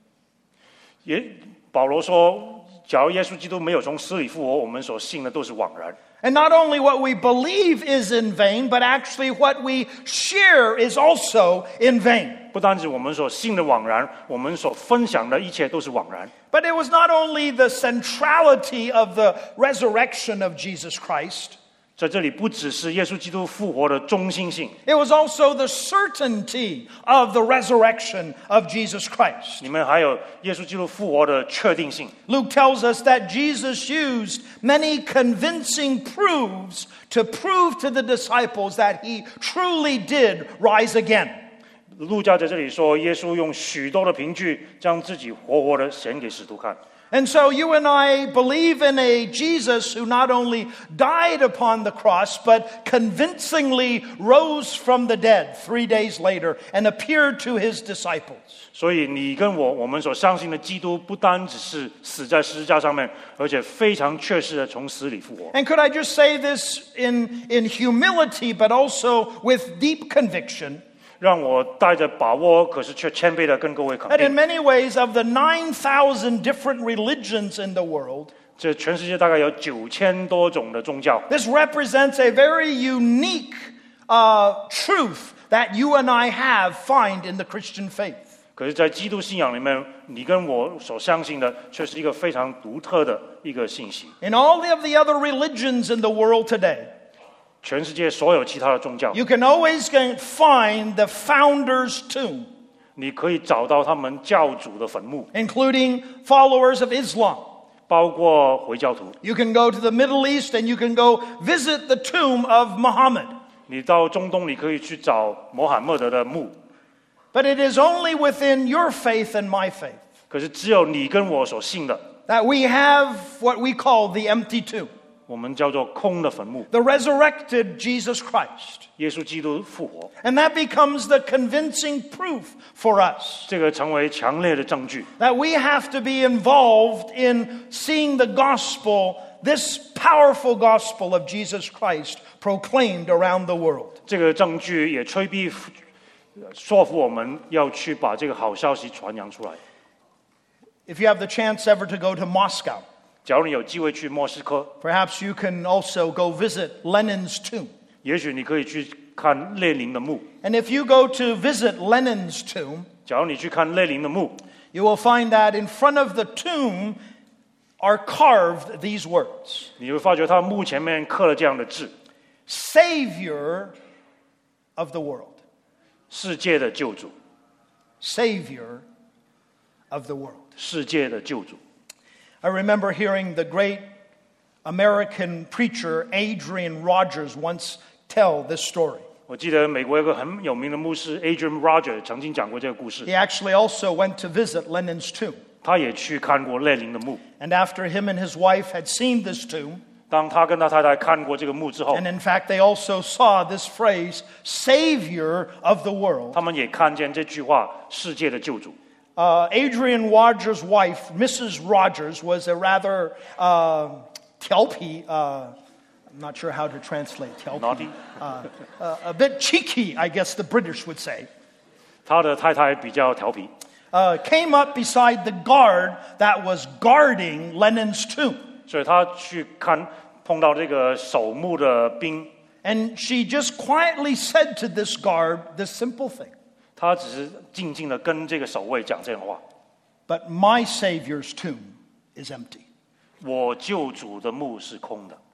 Speaker 2: 保罗说，假如耶稣基督没有从死里复活，我们所信的都是枉然。
Speaker 3: And not only what we believe is in vain, but actually what we share is also in vain.
Speaker 2: 不单止我们所信的枉然，我们所分享的一切都是枉然。
Speaker 3: But it was not only the centrality of the resurrection of Jesus Christ,
Speaker 2: 在这里不只是耶稣基督复活的中心性，
Speaker 3: it was also the certainty of the resurrection of Jesus Christ.
Speaker 2: 里面还有耶稣基督复活的确定性。
Speaker 3: Luke tells us that Jesus used many convincing proofs to prove to the disciples that he truly did rise again.
Speaker 2: 路加在这里说，耶稣用许多的凭据，将自己活活的显给使徒看。
Speaker 3: And so you and I believe in a Jesus who not only died upon the cross, but convincingly rose from the dead 3 days later and appeared to his disciples.
Speaker 2: 所以你跟我们所相信的基督，不单只是死在十字架上面，而且非常确实的从死里复活。
Speaker 3: And could I just say this in humility, but also with deep conviction?
Speaker 2: 让我带着把握，可是却谦卑的跟各位肯
Speaker 3: That in
Speaker 2: 定，
Speaker 3: many ways, of the 9,000 different religions in the world,
Speaker 2: 这全世界大概有9000多种的宗教，
Speaker 3: this represents a very unique truth that you and I find in the Christian faith.
Speaker 2: 可是，在基督信仰里面，你跟我所相信的，却是一个非常独特的一个信息。
Speaker 3: In all of the other religions in the world today,
Speaker 2: 全世界所有其他的宗教，
Speaker 3: you can always find the founder's tomb,
Speaker 2: 你可以找到他们教主的坟墓，
Speaker 3: including followers of Islam.
Speaker 2: 包括回教徒。
Speaker 3: You can go to the Middle East and you can go visit the tomb of Muhammad.
Speaker 2: 你到中东，你可以去找穆罕默德的墓，
Speaker 3: But it is only within your faith and my faith
Speaker 2: 可是只有你跟我所信的，
Speaker 3: that we have what we call the empty tomb,
Speaker 2: 我们叫做空的坟墓。
Speaker 3: the resurrected Jesus Christ.
Speaker 2: 耶稣基督复活，
Speaker 3: And that becomes the convincing proof for us
Speaker 2: 这个成为强烈的证据。
Speaker 3: that we have to be involved in seeing the gospel, this powerful gospel of Jesus Christ proclaimed around the world.
Speaker 2: 这个证据也催逼说服我们要去把这个好消息传扬出来。
Speaker 3: If you have the chance ever to go to Moscow,
Speaker 2: 假如你有机会去莫斯科，
Speaker 3: Perhaps you can also go visit Lenin's tomb.
Speaker 2: 也许你可以去看列宁的墓。
Speaker 3: And if you go to visit Lenin's tomb,
Speaker 2: 假如你去看列宁的墓，
Speaker 3: you will find that in front of the tomb are carved these words:
Speaker 2: 你会发觉他墓前面刻了这样的字：
Speaker 3: Savior of the world.
Speaker 2: 世界的救主，
Speaker 3: Savior of the world.
Speaker 2: 世界的救主。
Speaker 3: I remember hearing the great American preacher Adrian Rogers once tell this story.
Speaker 2: 我记得美国有个很有名的牧师 Adrian Rogers 曾经讲过这个故事，
Speaker 3: He actually also went to visit Lenin's tomb.
Speaker 2: 他也去看过列宁的墓。
Speaker 3: And after him and his wife had seen this tomb,
Speaker 2: 当他跟他太太看过这个墓之后，
Speaker 3: and in fact they also saw this phrase, Savior of the world,
Speaker 2: 他们也看见这句话“世界的救主”。
Speaker 3: Adrian Rogers' wife, Mrs. Rogers, was a rather 调皮, I'm not sure how to translate 调皮,
Speaker 2: Naughty.
Speaker 3: A bit cheeky, I guess the British would say.
Speaker 2: 他的太太比较调皮，
Speaker 3: Came up beside the guard that was guarding Lenin's tomb.
Speaker 2: 所以他去看碰到这个守墓的兵，
Speaker 3: And she just quietly said to this guard this simple thing:
Speaker 2: 他只是静静的跟这个守卫讲这样的话：
Speaker 3: But my Savior's tomb is empty.
Speaker 2: 我救主的墓是空的。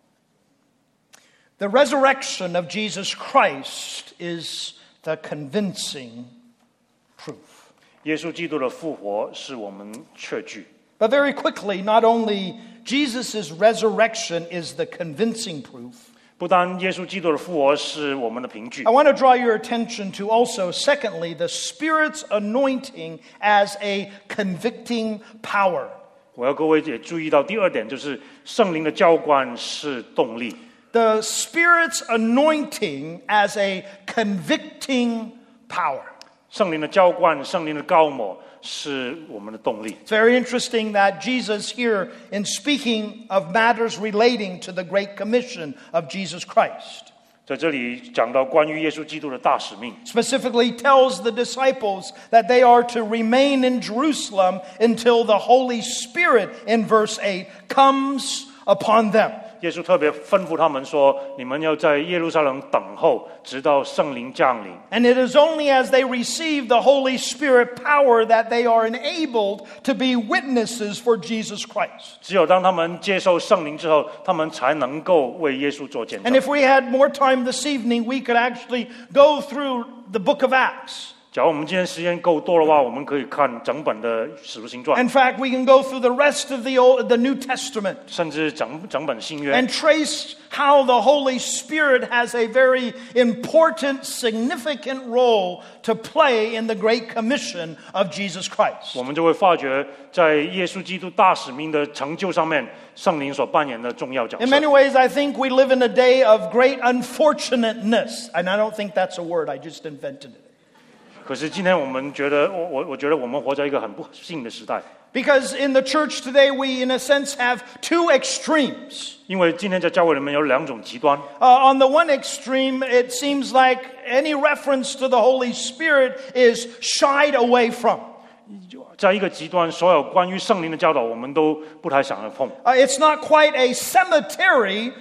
Speaker 3: The resurrection of Jesus Christ is the convincing proof.
Speaker 2: 耶稣基督的复活是我们确据。
Speaker 3: But very quickly, not only Jesus' resurrection is the convincing proof,
Speaker 2: 不单耶稣基督的复活是我们的凭据
Speaker 3: I，want to draw your attention to also, secondly, the Spirit's anointing as a convicting power.
Speaker 2: 我要各位也注意到第二点，就是圣灵的浇灌是动力。
Speaker 3: The Spirit's anointing as a convicting power.
Speaker 2: 圣灵的浇灌，圣灵的膏抹是我们的动力。
Speaker 3: It's very interesting that Jesus here, in speaking of matters relating to the Great Commission of Jesus Christ,
Speaker 2: 在这里讲到关于耶稣基督的大使命，
Speaker 3: specifically tells the disciples that they are to remain in Jerusalem until the Holy Spirit, in verse 8, comes upon them.
Speaker 2: 耶稣特别吩咐他们说：“你们要在耶路撒冷等候，直到圣灵降临。
Speaker 3: And it is only as they receive the Holy Spirit power that they are enabled to be witnesses for Jesus Christ.
Speaker 2: 只有当他们接受圣灵之后，他们才能够为耶稣做见
Speaker 3: And
Speaker 2: 证。
Speaker 3: if we had more time this evening, we could actually go through the book of Acts.
Speaker 2: 假如我们今天时间够多的话，我们可以看整本的使徒行传，
Speaker 3: In fact, we can go through the rest of the New Testament
Speaker 2: 甚至整本新约，
Speaker 3: and trace how the Holy Spirit has a very important, significant role to play in the Great Commission of Jesus Christ.
Speaker 2: 我们就会发觉，在耶稣基督大使命的成就上面，圣灵所扮演的重要角
Speaker 3: In many
Speaker 2: 色。
Speaker 3: ways, I think we live in a day of great unfortunateness. And I don't think that's a word, I just invented it.
Speaker 2: 可是今天我们觉得，我觉得我们活在一个很不幸的时代，
Speaker 3: Because in the church today, we, in a sense, have two extremes.
Speaker 2: 因为今天在教会里面有两种极端。
Speaker 3: On the one extreme, it seems like any reference to the Holy Spirit is shied away from.
Speaker 2: 在一个极端，所有关于圣灵的教导，我们都不太想要碰。
Speaker 3: It's not quite a cemetery,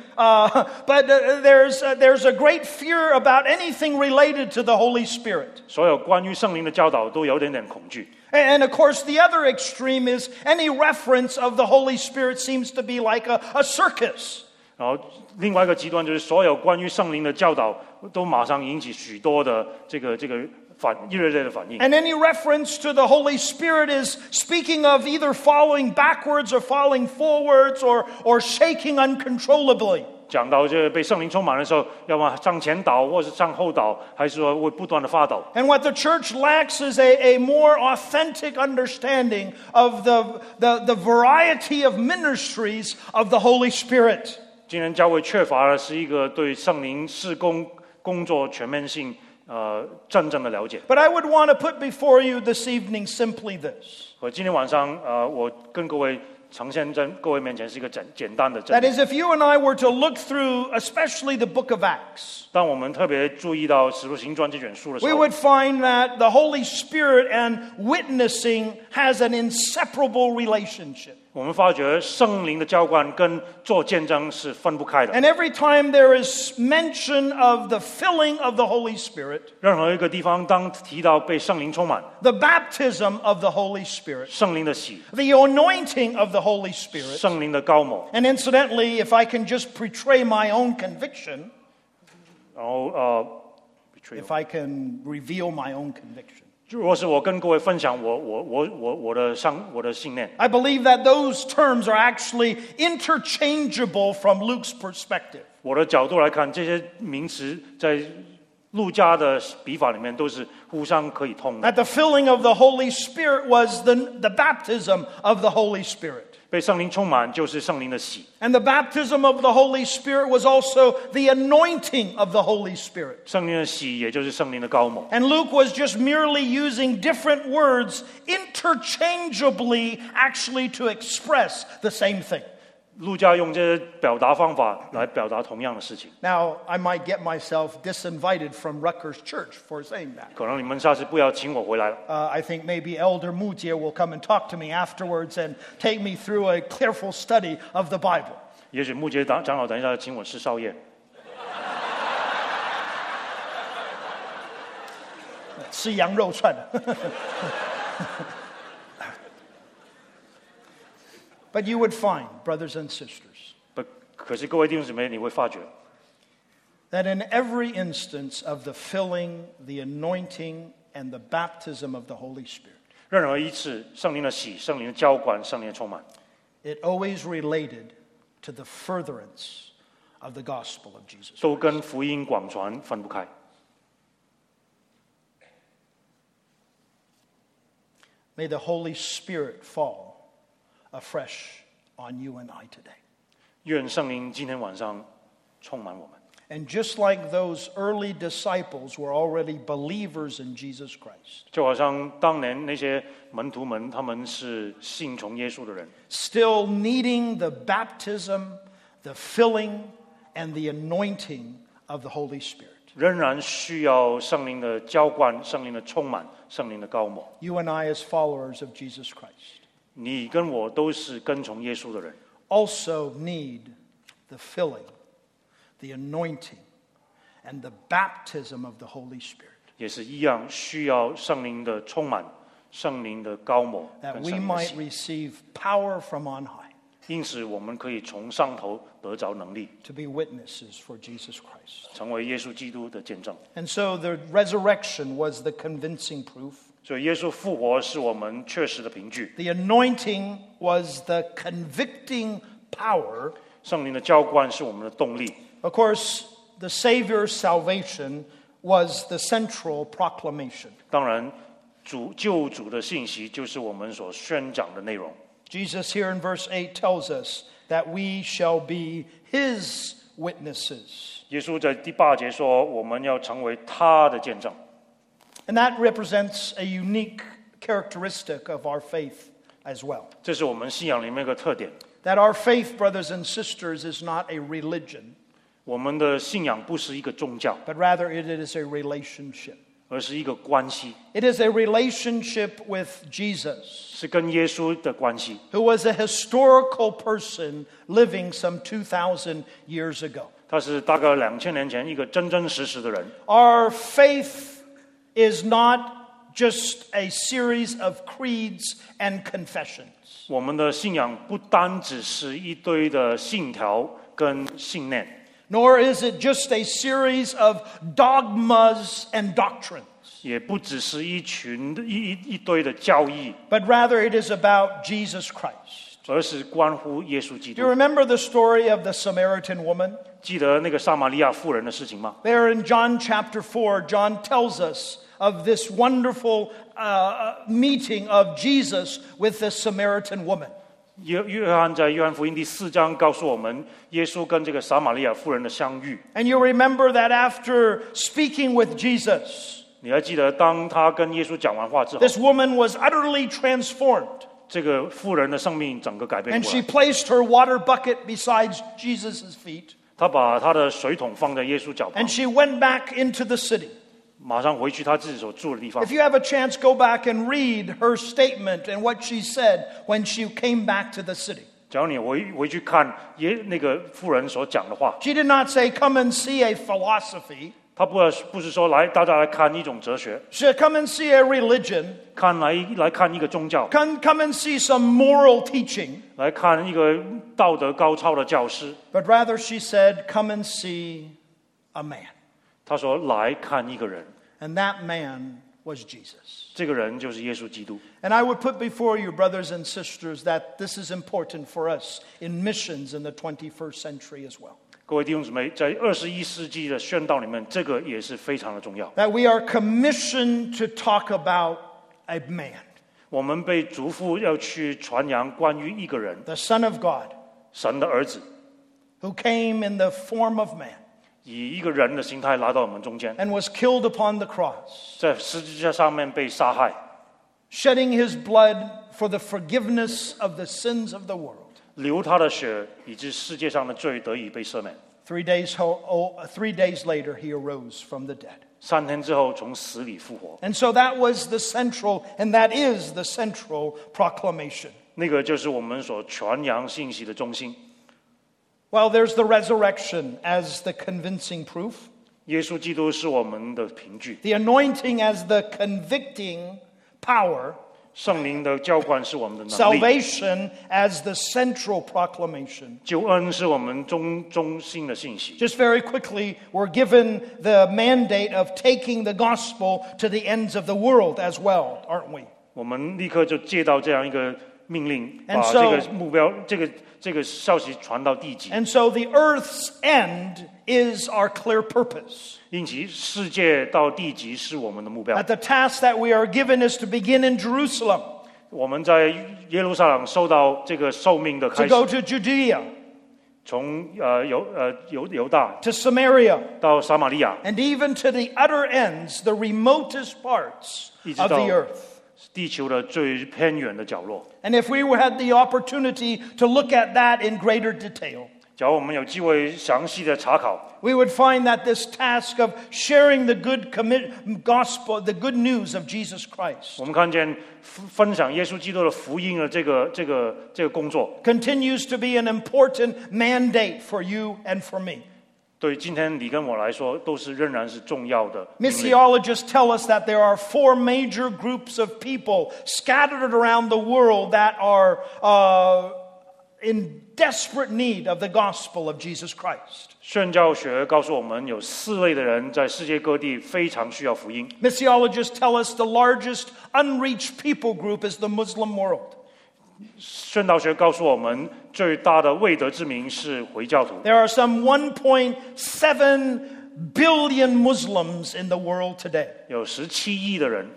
Speaker 3: but there's a great fear about anything related to the Holy Spirit.
Speaker 2: 所有关于圣灵的教导都有点恐惧。
Speaker 3: And of course, the other extreme is any reference of the Holy Spirit seems to be like a circus.
Speaker 2: 然后另外一个极端就是所有关于圣灵的教导都马上引起许多的这个热烈的反应。
Speaker 3: And any reference to the Holy Spirit is speaking of either falling backwards or falling forwards or shaking uncontrollably.
Speaker 2: 讲到这个被圣灵充满的时候，要么向前倒，或是向后倒，还是说会不断的发抖。
Speaker 3: And what the church lacks is a more authentic understanding of the variety of ministries of the Holy Spirit.
Speaker 2: 今天教会缺乏的是一个对圣灵事工工作全面性真正的了解。
Speaker 3: But I would want to put before you this evening simply this.
Speaker 2: 我今天晚上我跟各位呈现在各位面前是一个简单的真
Speaker 3: That
Speaker 2: 理。
Speaker 3: is, if you and I were to look through, especially the book of Acts,
Speaker 2: 当我们特别注意到《使徒行传》这卷书的时
Speaker 3: we
Speaker 2: 候，
Speaker 3: would find that the Holy Spirit and witnessing has an inseparable relationship.
Speaker 2: 我们发觉圣灵的浇灌跟做见证是分不开的。
Speaker 3: And every time there is mention of the filling of the Holy Spirit,
Speaker 2: 任何一个地方当提到被圣灵充满，
Speaker 3: the baptism of the Holy Spirit,
Speaker 2: 圣灵的洗，
Speaker 3: the anointing of the Holy Spirit,
Speaker 2: 圣灵的高抹，
Speaker 3: and incidentally, if I can just portray my own conviction,
Speaker 2: 然后
Speaker 3: if I can reveal my own conviction,
Speaker 2: 如果是我跟各位分享我的信念，
Speaker 3: I believe that those terms are actually interchangeable from Luke's perspective.
Speaker 2: 我的角度来看，这些名词在路加的笔法里面都是互相可以通的。
Speaker 3: That the filling of the Holy Spirit was the baptism of the Holy Spirit.
Speaker 2: 被圣灵充满就是圣灵的洗，
Speaker 3: And the baptism of the Holy Spirit was also the anointing of the Holy Spirit.
Speaker 2: 圣灵的洗也就是圣灵的高抹。
Speaker 3: And Luke was just merely using different words interchangeably actually to express the same thing.
Speaker 2: 路加用这些表达方法来表达同样的事情。
Speaker 3: Now, I might get myself disinvited from Rutgers Church for saying that.
Speaker 2: 可能你们下次不要请我回来了。
Speaker 3: I think maybe Elder Mujie will come and talk to me afterwards and take me through a careful study of the Bible.
Speaker 2: 也许木杰长老等一下请我吃宵夜。
Speaker 3: 吃羊肉串。But you would find, brothers and sisters,
Speaker 2: 可是各位弟兄姊妹，你会发觉，
Speaker 3: that in every instance of the filling, the anointing, and the baptism of the Holy Spirit,
Speaker 2: 任何一次圣灵的洗、圣灵的浇灌、圣灵的充满，
Speaker 3: it always related to the furtherance of the gospel of Jesus.
Speaker 2: 都跟福音广传分不开。
Speaker 3: May the Holy Spirit fall afresh on you and I today.
Speaker 2: 愿圣灵今天晚上充满我们。
Speaker 3: And just like those early disciples were already believers in Jesus Christ,
Speaker 2: 就好像当年那些门徒们，他们是信从耶稣的人，
Speaker 3: still needing the baptism, the filling, and the anointing of the Holy Spirit.
Speaker 2: 仍然需要圣灵的浇灌、圣灵的充满、圣灵的高抹。
Speaker 3: You and I, as followers of Jesus Christ,
Speaker 2: 你跟我都是跟从耶稣的人，
Speaker 3: also need the filling, the anointing, and the baptism of the Holy Spirit,
Speaker 2: 也是一样需要圣灵的充满、圣灵的高抹
Speaker 3: that
Speaker 2: 跟
Speaker 3: we
Speaker 2: 圣灵的
Speaker 3: might
Speaker 2: 洗。
Speaker 3: receive power from on high
Speaker 2: 因此，我们可以从上头得着能力，
Speaker 3: to be witnesses for Jesus Christ.
Speaker 2: 成为耶稣基督的见证。
Speaker 3: And so the resurrection was the convincing proof.
Speaker 2: 所以，耶稣复活是我们确实的凭据，
Speaker 3: The anointing was the convicting power.
Speaker 2: 圣灵的浇灌是我们的动力。
Speaker 3: Of course, the Savior's salvation was the central proclamation.
Speaker 2: 当然，救主的信息就是我们所宣讲的内容。
Speaker 3: Jesus here in verse 8 tells us that we shall be His witnesses.
Speaker 2: 耶稣在第8节说，我们要成为他的见证。
Speaker 3: And that represents a unique characteristic of our faith as well.
Speaker 2: 这是我们信仰里面一个特点。
Speaker 3: That our faith, brothers and sisters, is not a religion,
Speaker 2: 我们的信仰不是一个宗教，
Speaker 3: but rather it is a relationship.
Speaker 2: 而是一个关系，
Speaker 3: It is a relationship with Jesus,
Speaker 2: 是跟耶稣的关系。
Speaker 3: who was a historical person living some 2,000 years ago.
Speaker 2: 他是大概2000年前一个真真实实的人。
Speaker 3: Our faith is not just a series of creeds and confessions.
Speaker 2: 我们的信仰不单只是一堆的信条跟信念，
Speaker 3: Nor is it just a series of dogmas and doctrines,
Speaker 2: 也不只是一堆的教义，
Speaker 3: but rather it is about Jesus Christ.
Speaker 2: 而是关乎耶稣基
Speaker 3: Do you
Speaker 2: 督。
Speaker 3: remember the story of the Samaritan woman?
Speaker 2: 记得那个撒玛利亚妇人的事情吗？
Speaker 3: There in John chapter 4, John tells us of this wonderful meeting of Jesus with the Samaritan woman.
Speaker 2: 约翰在约翰福音第4章告诉我们，耶稣跟这个撒玛利亚妇人的相遇。
Speaker 3: And you remember that after speaking with Jesus,
Speaker 2: 你还记得，当他跟耶稣讲完话之后，
Speaker 3: this woman was utterly transformed.
Speaker 2: 这个妇人的生命整个改变
Speaker 3: And
Speaker 2: 过
Speaker 3: she
Speaker 2: 来。
Speaker 3: placed her water bucket beside Jesus' feet.
Speaker 2: 他把他的水桶放在耶稣脚旁
Speaker 3: And，she went back into the city.
Speaker 2: 马上回去他自己所住的地方
Speaker 3: If。you have a chance, go back and read her statement and what she said when she came back to the city.
Speaker 2: 假如你回去看那个妇人所讲的话，
Speaker 3: She did not say, come and see a philosophy.
Speaker 2: 他不是说大家来看一种哲学，
Speaker 3: She said, come and see a religion.
Speaker 2: 来看一个宗教，
Speaker 3: Come and see some moral teaching.
Speaker 2: 来看一个道德高超的教师。
Speaker 3: But rather she said, come and see a man.
Speaker 2: 他说来看一个人，
Speaker 3: And that man was Jesus.
Speaker 2: 这个人就是耶稣基督。
Speaker 3: And I would put before you, brothers and sisters, that this is important for us in missions in the 21st century as well.
Speaker 2: 各位弟兄姊妹，在21世纪的宣道里面，这个也是非常的重要。
Speaker 3: That we are commissioned to talk about a man,
Speaker 2: 我们被嘱咐要去传扬关于一个人，
Speaker 3: the Son of God,
Speaker 2: 神的儿子，
Speaker 3: who came in the form of man
Speaker 2: 以一个人的形态来到我们中间，
Speaker 3: and was killed upon the cross,
Speaker 2: 在十字架上面被杀害，
Speaker 3: shedding his blood for the forgiveness of the sins of the world.
Speaker 2: 流他的血，以致世界上的罪得以被赦免。
Speaker 3: 3 days later, he arose from the dead.
Speaker 2: 3天之后从死里复活，
Speaker 3: And so that was the central, and that is the central proclamation.
Speaker 2: 那个就是我们所传扬信息的中心。
Speaker 3: Well, there's the resurrection as the convincing proof,
Speaker 2: 耶稣基督是我们的凭据，
Speaker 3: the anointing as the convicting power,
Speaker 2: 圣灵的浇灌是我们的能力，
Speaker 3: salvation as the central proclamation.
Speaker 2: 救恩是我们中心的信息。
Speaker 3: Just very quickly, we're given the mandate of taking the gospel to the ends of the world as well, aren't we?
Speaker 2: 我们立刻就接到这样一个命令，
Speaker 3: And
Speaker 2: 把
Speaker 3: so-
Speaker 2: 这个目标、这个消息传到地极。
Speaker 3: And so the earth's end is our clear purpose.
Speaker 2: 因此，世界到地极是我们的目标
Speaker 3: That。the task that we are given is to begin in Jerusalem,
Speaker 2: 我们在耶路撒冷受到这个受命的
Speaker 3: to
Speaker 2: 开始，
Speaker 3: go to Judea,
Speaker 2: 从犹大
Speaker 3: to Samaria,
Speaker 2: 到撒玛利亚，
Speaker 3: and even to the utter ends, the remotest parts
Speaker 2: 一直
Speaker 3: of
Speaker 2: 到
Speaker 3: the earth.
Speaker 2: 地球的最偏远的角落。
Speaker 3: And if we had the opportunity to look at that in greater detail,
Speaker 2: 假如我们有机会详细的查考，
Speaker 3: we would find that this task of sharing the gospel, the good news of Jesus Christ,
Speaker 2: 我们看见分享耶稣基督的福音的这个工作，
Speaker 3: continues to be an important mandate for you and for me.
Speaker 2: 对今天你跟我来说，都是仍然是重要的命令。
Speaker 3: Missiologists tell us that there are 4 major groups of people scattered around the world that are in desperate need of the gospel of Jesus Christ.
Speaker 2: 宣教学告诉我们，有4类的人在世界各地非常需要福音。
Speaker 3: Missiologists tell us the largest unreached people group is the Muslim world.
Speaker 2: 宣道学告诉我们，最大的未得之民是回教徒。
Speaker 3: There are some 1.7 billion Muslims in the world today.
Speaker 2: 有17亿的人，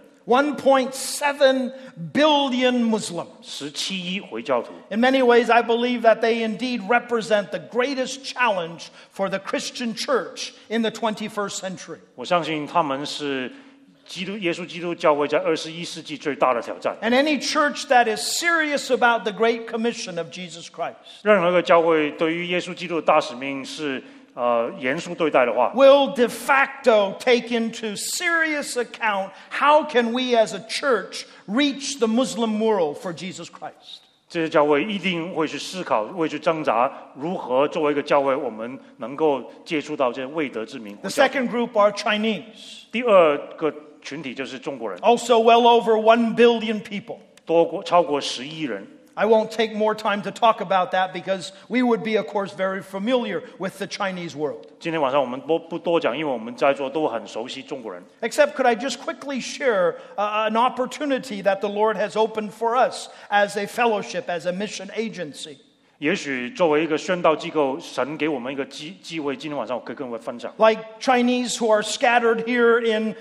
Speaker 3: 1.7 billion Muslims.
Speaker 2: 17亿回教徒。
Speaker 3: In many ways, I believe that they indeed represent the greatest challenge for the Christian church in the 21st century.
Speaker 2: 我相信他们是耶稣基督教会在21世纪最大的挑战。
Speaker 3: And any church that is serious about the Great Commission of Jesus Christ
Speaker 2: 任何一个教会对于耶稣基督的大使命是严肃对待的话，
Speaker 3: will de facto take into serious account how can we as a church reach the Muslim world for Jesus Christ.
Speaker 2: 这些教会一定会去思考，会去挣扎，如何作为一个教会，我们能够接触到这些未得之民。
Speaker 3: The second group are Chinese,
Speaker 2: 第二个群体就是中国人，
Speaker 3: also well over 1 billion people.
Speaker 2: 超过10亿人。
Speaker 3: I won't take more time to talk about that because we would be, of course, very familiar with the Chinese world.
Speaker 2: 今天晚上我们不多讲，因为我们在座都很熟悉中国人。
Speaker 3: Except could I just quickly share an opportunity that the Lord has opened for us as a fellowship, as a mission agency.
Speaker 2: 也许作为一个宣道机构，神给我们一个机会，今天晚上我可以跟各位分享。
Speaker 3: Like Chinese who are scattered here in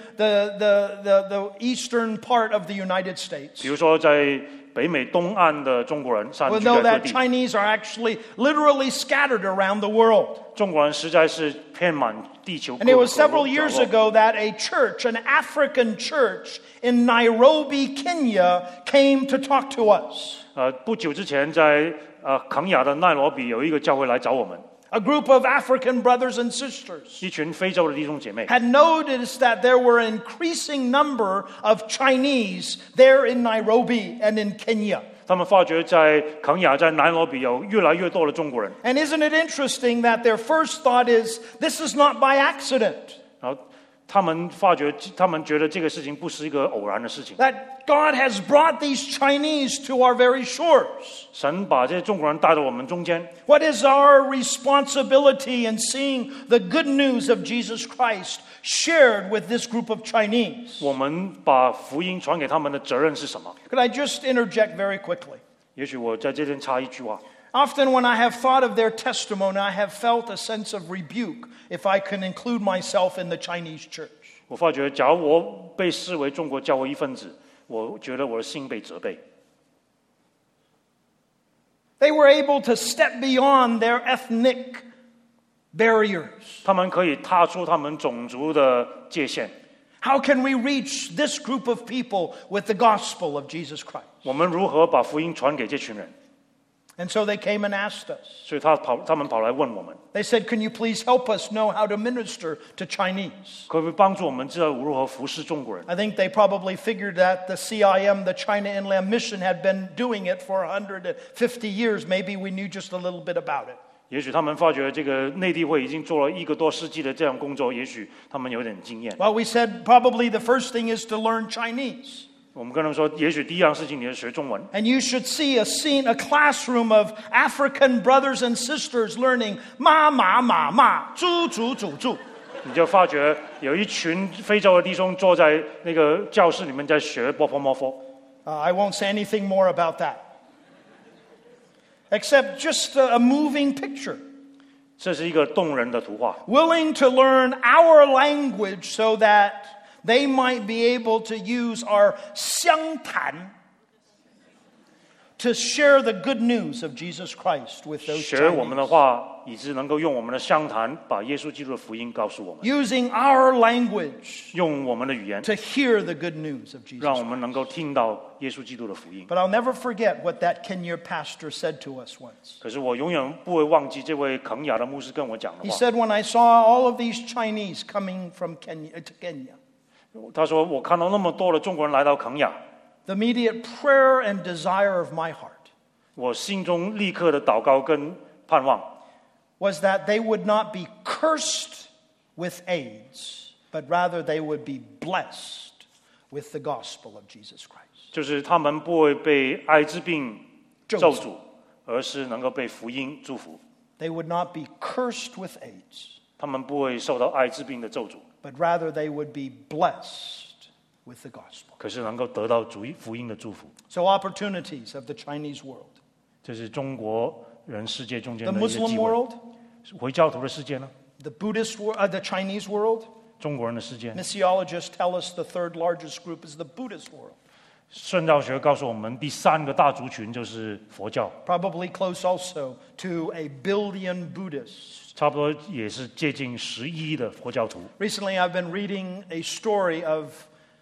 Speaker 3: the eastern part of the United States.
Speaker 2: 比如说在北美东岸的中国人，散
Speaker 3: We
Speaker 2: 居
Speaker 3: know
Speaker 2: 在各
Speaker 3: that
Speaker 2: 地。
Speaker 3: Chinese are actually literally scattered around the world.
Speaker 2: 中国人实在是遍满地球各
Speaker 3: And it
Speaker 2: 个
Speaker 3: was several
Speaker 2: 角
Speaker 3: years
Speaker 2: 落。
Speaker 3: ago that a church, an African church in Nairobi, Kenya, came to talk to us.
Speaker 2: 不久之前在肯亚的奈罗比有一个教会来找我们。
Speaker 3: A group of African brothers and sisters
Speaker 2: 一群非洲的弟兄姐妹
Speaker 3: had noticed that there were an increasing number of Chinese there in Nairobi and in Kenya.
Speaker 2: 他们发觉在肯亚、在南罗比有越来越多的中国人。
Speaker 3: And isn't it interesting that their first thought is, this is not by accident?
Speaker 2: 然后他们觉得这个事情不是一个偶然的事情。
Speaker 3: That God has brought these Chinese to our very shores.
Speaker 2: 神把这些中国人带到我们中间。
Speaker 3: What is our responsibility in seeing the good news of Jesus Christ shared with this group of Chinese?
Speaker 2: 我们把福音传给他们的责任是什么？
Speaker 3: Could I just interject very quickly?
Speaker 2: 也许我在这边插一句话。
Speaker 3: Often when I have thought of their testimony, I have felt a sense of rebuke if I can include myself in the Chinese church.
Speaker 2: 我发觉，假如我被视为中国教会一份子，我觉得我的心被责备。
Speaker 3: They were able to step beyond their ethnic barriers.
Speaker 2: 他们可以踏出他们种族的界限。
Speaker 3: How can we reach this group of people with the gospel of Jesus Christ?
Speaker 2: 我们如何把福音传给这群人？
Speaker 3: And so they came and asked us.
Speaker 2: 所以他们跑来问我们，
Speaker 3: They said, can you please help us know how to minister to Chinese?
Speaker 2: 可不可以帮助我们知道如何服侍中国人？
Speaker 3: I think they probably figured that the CIM, the China Inland Mission, had been doing it for 150 years. Maybe we knew just a little bit about it.
Speaker 2: 也许他们发觉这个内地会已经做了1个多世纪的这样工作，也许他们有点经验。
Speaker 3: Well, we said probably the first thing is to learn Chinese.
Speaker 2: 我们跟他们说，也许第一样事情你是学中文。
Speaker 3: And you should see a classroom of African brothers and sisters learning ma ma ma ma, zhu zhu zhu zhu.
Speaker 2: 你就发觉有一群非洲的弟兄坐在那个教室里面在学波婆摩佛。
Speaker 3: I won't say anything more about that, except just a moving picture.
Speaker 2: 这是一个动人的图画。
Speaker 3: Willing to learn our language so that they might be able to use our 相谈 to share the good news of Jesus Christ with those
Speaker 2: 学我们的
Speaker 3: Chinese.
Speaker 2: 话，以致能够用我们的相谈，把耶稣基督的福音告诉我们，
Speaker 3: Using our language
Speaker 2: 用我们的语言，
Speaker 3: to hear the good news of Jesus
Speaker 2: 让我
Speaker 3: Christ.
Speaker 2: 们能够听到耶稣基督的福音。
Speaker 3: But I'll never forget what that Kenya pastor said to us once.
Speaker 2: 可是我永远不会忘记这位肯亚的牧师跟我讲的
Speaker 3: He
Speaker 2: 话。
Speaker 3: said, when I saw all of these Chinese coming from Kenya to Kenya,
Speaker 2: 他说：“我看到那么多的中国人来到肯亚，
Speaker 3: the immediate prayer and desire of my heart
Speaker 2: 我心中立刻的祷告跟盼望，
Speaker 3: was that they would not be cursed with AIDS, but rather they would be blessed with the gospel of Jesus Christ.
Speaker 2: 就是他们不会被艾滋病咒诅，而是能够被福音祝福。
Speaker 3: They would not be cursed with AIDS,
Speaker 2: 他们不会受到艾滋病的咒诅，
Speaker 3: but rather they would be blessed with the gospel.
Speaker 2: 可是能够得到福音的祝福。
Speaker 3: So opportunities of the Chinese world.
Speaker 2: 这是中国人世界中间
Speaker 3: The
Speaker 2: 的一些
Speaker 3: Muslim
Speaker 2: 机会。
Speaker 3: world,
Speaker 2: 回教徒的世界呢？
Speaker 3: the Buddhist world, the Chinese world.
Speaker 2: 中国人的世界。
Speaker 3: Missiologists tell us the third largest group is the Buddhist world.
Speaker 2: 圣教学告诉我们，第3个大族群就是佛教，
Speaker 3: Probably close also to 1 billion Buddhists.
Speaker 2: 差不多也是接近10亿的佛教徒。
Speaker 3: Recently, I've been reading a story of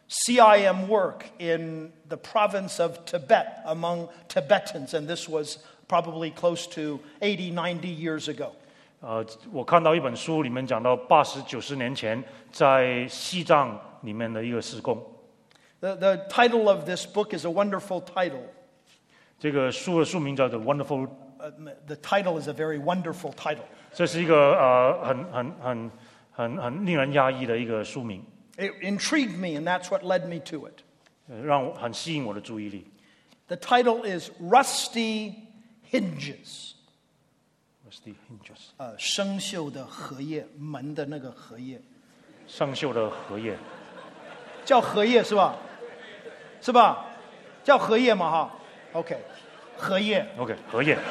Speaker 3: CIM work in the province of Tibet among Tibetans, and this was probably close to 80, 90 years ago.
Speaker 2: 我看到一本书里面讲到80、90年前在西藏里面的一个事工。
Speaker 3: The title of this book is a wonderful title.
Speaker 2: 这个书的书名叫做《Wonderful》，
Speaker 3: The title is a very wonderful title.
Speaker 2: 这是一个很令人压抑的一个书名，
Speaker 3: It intrigued me, and that's what led me to it.
Speaker 2: 让我很吸引我的注意力。
Speaker 3: The title is Rusty Hinges.
Speaker 2: Rusty Hinges，
Speaker 3: 生锈的荷叶，门的那个荷叶，
Speaker 2: 生锈的荷叶。
Speaker 3: 叫荷叶是吧？是吧？叫荷叶嘛哈 ？OK， 荷叶。
Speaker 2: OK， 荷叶。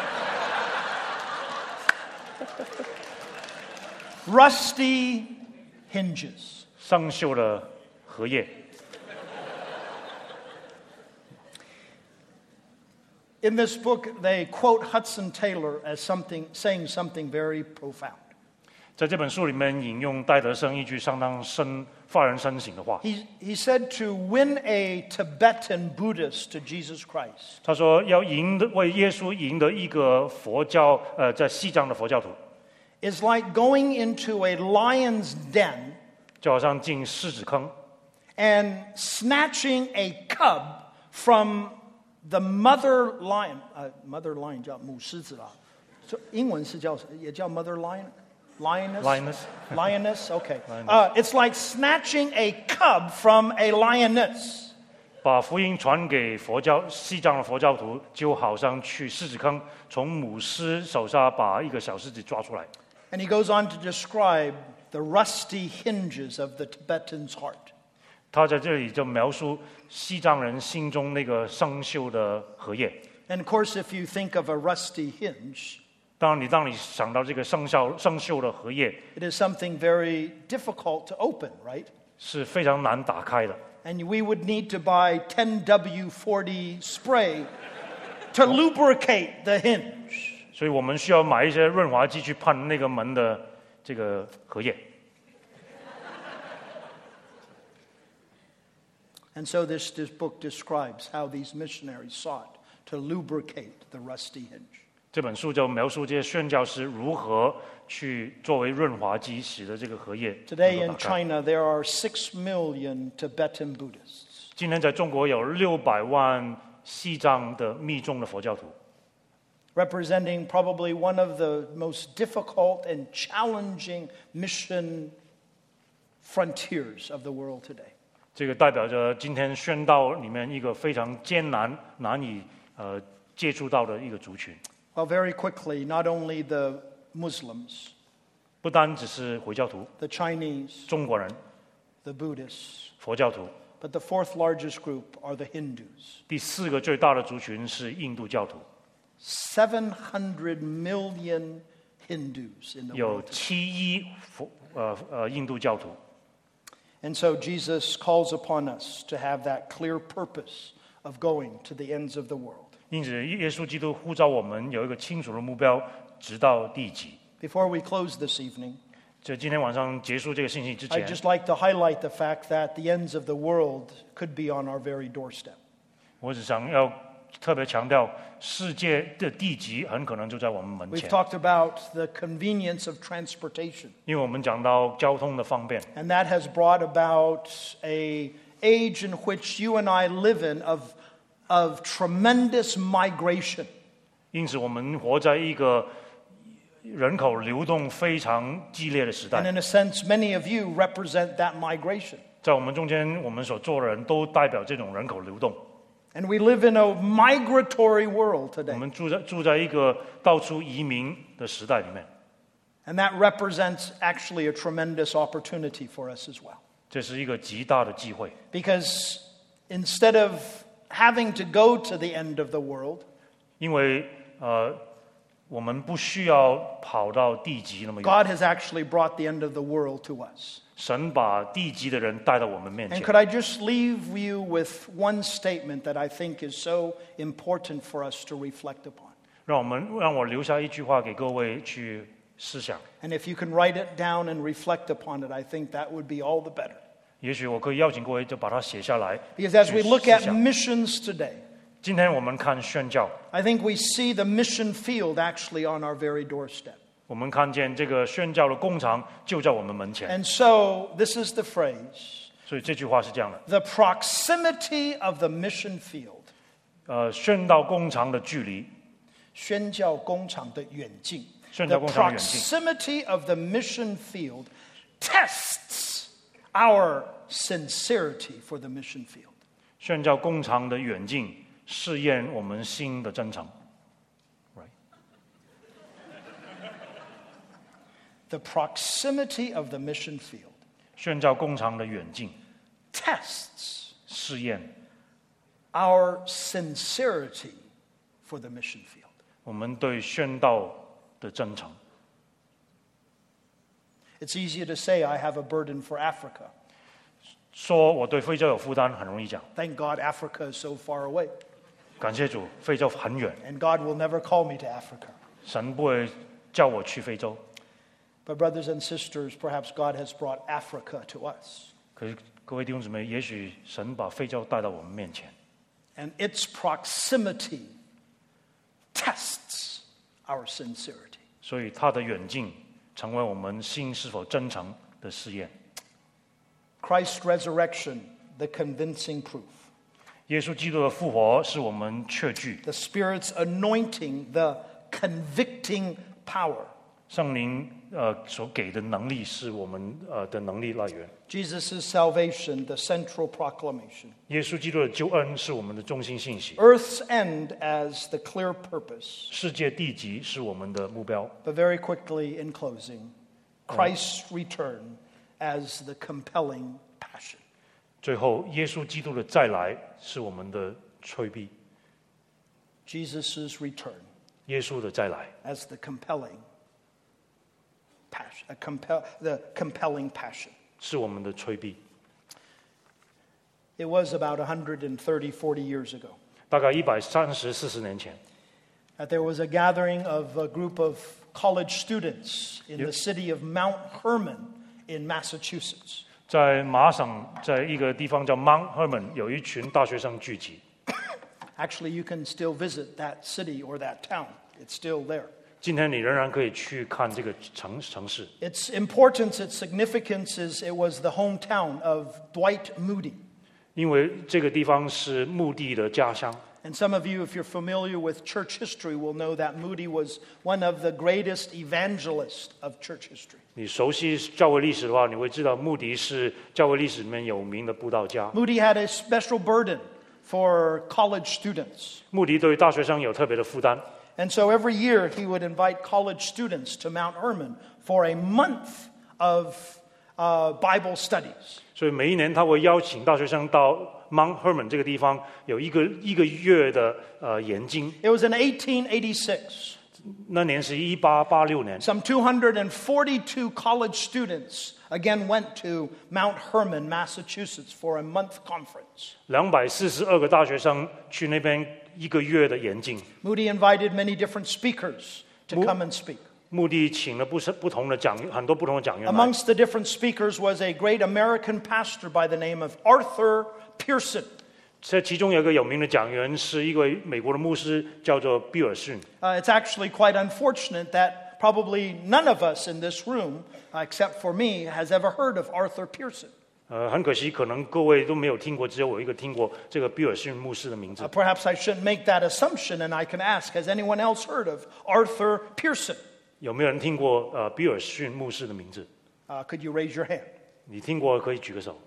Speaker 3: Rusty hinges.
Speaker 2: 生锈的荷叶。
Speaker 3: In this book, they quote Hudson Taylor as saying something very profound.
Speaker 2: 在这本书里面引用戴德生一句相当发人深省的话。
Speaker 3: He said to win a Tibetan Buddhist to Jesus Christ,
Speaker 2: 他说要为耶稣赢得一个在西藏的佛教徒，
Speaker 3: is like going into a lion's den
Speaker 2: 就好像进狮子坑，
Speaker 3: and snatching a cub from the mother lion. Mother lion 叫母狮子啦，英文是叫也叫 mother lioness. Lioness. Okay. It's like snatching a cub from a lioness.
Speaker 2: 把福音传给西藏的佛教徒，就好像去狮子坑，从母狮手上把一个小狮子抓出来。
Speaker 3: And he goes on to describe the rusty hinges of the Tibetan's heart.
Speaker 2: 他在这里就描述西藏人心中那个生锈的荷叶。
Speaker 3: And of course, if you think of a rusty hinge,
Speaker 2: 当你想到这个生锈的荷叶，
Speaker 3: it is something very difficult to open, right?
Speaker 2: 是非常难打开的。
Speaker 3: And we would need to buy 10W40 spray to lubricate the hinge.
Speaker 2: 所以我们需要买一些润滑剂去喷那个门的这个荷叶。
Speaker 3: And so this book describes how these missionaries sought to lubricate the rusty hinge.
Speaker 2: 这本书就描述这些宣教师如何去作为润滑剂，使得这个荷叶
Speaker 3: Today
Speaker 2: 能
Speaker 3: in
Speaker 2: 够打开。
Speaker 3: China, there are 6 million Tibetan Buddhists.
Speaker 2: 今天在中国有600万西藏的密宗的佛教徒，
Speaker 3: representing probably one of the most difficult and challenging mission frontiers of the world today.
Speaker 2: 这个代表着今天宣道里面一个非常艰难、难以接触到的一个族群。
Speaker 3: Well, very quickly, not only the Muslims,
Speaker 2: 不单只是回教徒、
Speaker 3: the Chinese,
Speaker 2: 中国人、
Speaker 3: the Buddhists,
Speaker 2: 佛教徒，
Speaker 3: but the fourth largest group are the Hindus.
Speaker 2: 第4个最大的族群是印度教徒，
Speaker 3: 700 million Hindus in the
Speaker 2: 有
Speaker 3: world.
Speaker 2: 7亿印度教徒。
Speaker 3: And so Jesus calls upon us to have that clear purpose of going to the ends of the world.
Speaker 2: 因此，耶稣基督呼召我们有一个清楚的目标，直到地极。
Speaker 3: Before we close this evening,
Speaker 2: 在今天晚上结束这个信息之
Speaker 3: I'd
Speaker 2: 前，
Speaker 3: just like to highlight the fact that the ends of the world could be on our very doorstep.
Speaker 2: 我只想要特别强调，世界的地极很可能就在我们门
Speaker 3: We've
Speaker 2: 前，
Speaker 3: talked about the convenience of transportation,
Speaker 2: 因为我们讲到交通的方便，
Speaker 3: and that has brought about an age in which you and I live in of tremendous migration.
Speaker 2: 因此我们活在一个人口流动非常激烈的时
Speaker 3: And
Speaker 2: 代。
Speaker 3: in a sense, many of you represent that migration.
Speaker 2: 在我们中间，我们所做的人都代表这种人口流动。
Speaker 3: And we live in a migratory world
Speaker 2: 我
Speaker 3: today.
Speaker 2: 们住在一个到处移民的时代里面，
Speaker 3: And that represents actually a tremendous opportunity for us as well.
Speaker 2: 这是一个极大的机会。
Speaker 3: Because instead of having to go to the end of the world,
Speaker 2: 因为我们不需要跑到地极那么远，
Speaker 3: God has actually brought the end of the world to us.
Speaker 2: 神把地极的人带到我们面
Speaker 3: And
Speaker 2: 前。
Speaker 3: could I just leave you with one statement that I think is so important for us to reflect upon?
Speaker 2: 让我留下一句话给各位去思想。
Speaker 3: And if you can write it down and reflect upon it, I think that would be all the better.
Speaker 2: 也许我可以邀请各位就把它写下来。
Speaker 3: Because as we
Speaker 2: 去
Speaker 3: look
Speaker 2: 思
Speaker 3: at
Speaker 2: 想
Speaker 3: missions today,
Speaker 2: 今天我们看宣教，
Speaker 3: I think we see the mission field actually on our very doorstep.
Speaker 2: 我们看见这个宣教的工厂就在我们门前。
Speaker 3: And so this is the phrase,
Speaker 2: 所以这句话是这样的：
Speaker 3: the proximity of the mission field.
Speaker 2: 宣道工厂的距离，
Speaker 3: 宣教工厂的远近.
Speaker 2: 宣
Speaker 3: The
Speaker 2: 教工厂的远近。
Speaker 3: proximity of the mission field tests our sincerity for the mission field.
Speaker 2: 宣教工厂的远近试验我们心的真诚。Right.
Speaker 3: The proximity of the mission field
Speaker 2: 宣教工厂的远近
Speaker 3: tests
Speaker 2: 试验
Speaker 3: our sincerity for the mission field.
Speaker 2: 我们对宣道的真诚。
Speaker 3: It's easy to say, I have a burden for Africa.
Speaker 2: 说我对非洲有负担很容易讲，
Speaker 3: Thank God Africa is so far away.
Speaker 2: 感谢主，非洲很远，
Speaker 3: And God will never call me to Africa.
Speaker 2: 神不会叫我去非洲。
Speaker 3: But brothers and sisters, perhaps God has brought Africa to us.
Speaker 2: 可是各位弟兄姊妹，也许神把非洲带到我们面前，
Speaker 3: And its proximity tests our sincerity.
Speaker 2: 所以他的远近成为我们心是否真诚的试验。
Speaker 3: Christ's resurrection, the convincing proof.
Speaker 2: 耶稣基督的复活是我们确据，
Speaker 3: The Spirit's anointing, the convicting power.
Speaker 2: 圣灵所给的能力是我们的能力来源。
Speaker 3: Jesus' salvation, the central proclamation.
Speaker 2: 耶稣基督的救恩是我们的中心信息，
Speaker 3: Earth's end as the clear purpose.
Speaker 2: 世界地极是我们的目标。
Speaker 3: But very quickly, in closing, Christ's return as the compelling passion.
Speaker 2: 最后，耶稣基督的再来是我们的催逼。
Speaker 3: Jesus' return
Speaker 2: 耶稣的再来
Speaker 3: as the compelling passion, the compelling passion.
Speaker 2: 是我们的催逼。
Speaker 3: It was about 130, 40 years ago
Speaker 2: 大概130、40年前，
Speaker 3: that there was a gathering of a group of college students in the city of Mount Hermon in Massachusetts.
Speaker 2: 在麻省，在一个地方叫 Mount Hermon， 有一群大学生聚集。
Speaker 3: Actually, you can still visit that city or that town. It's still there.
Speaker 2: 今天你仍然可以去看这个城市。
Speaker 3: Its importance, its significance is it was the hometown of Dwight Moody.
Speaker 2: 因为这个地方是穆迪的家乡。
Speaker 3: And some of you, if you're familiar with church history, will know that Moody was one of the greatest evangelists of church history.
Speaker 2: 你熟悉教会历史的话，你会知道穆迪是教会历史里面有名的布道家。
Speaker 3: Moody had a special burden for college students.
Speaker 2: 穆迪对大学生有特别的负担，
Speaker 3: And so every year he would invite college students to Mount Hermon for a month of Bible studies.
Speaker 2: 所以每一年他会邀请大学生到 Mount Hermon 这个地方有一个月的研经。
Speaker 3: It was in 1886.
Speaker 2: 那年是1886年，
Speaker 3: Some 242 college students again went to Mount Hermon, Massachusetts for a month conference.
Speaker 2: 242个大学生去那边一个月的研经。
Speaker 3: Moody invited many different speakers to come and speak.
Speaker 2: 穆迪请了很多不同的讲员来。
Speaker 3: Amongst the different speakers was a great American pastor by the name of Arthur Pearson.
Speaker 2: 这其中有一个有名的讲员是一位美国的牧师，叫做比尔逊。
Speaker 3: It's actually quite unfortunate that probably none of us in this room, except for me, has ever heard of Arthur Pearson.
Speaker 2: 很可惜，可能各位都没有听过，只有我一个听过这个比尔逊牧师的名字。
Speaker 3: Perhaps I shouldn't make that assumption, and I can ask, has anyone else heard of Arthur Pearson?
Speaker 2: 有没有人听过比尔逊牧师的名字？
Speaker 3: Could you raise your hand?
Speaker 2: 你听过可以举个手。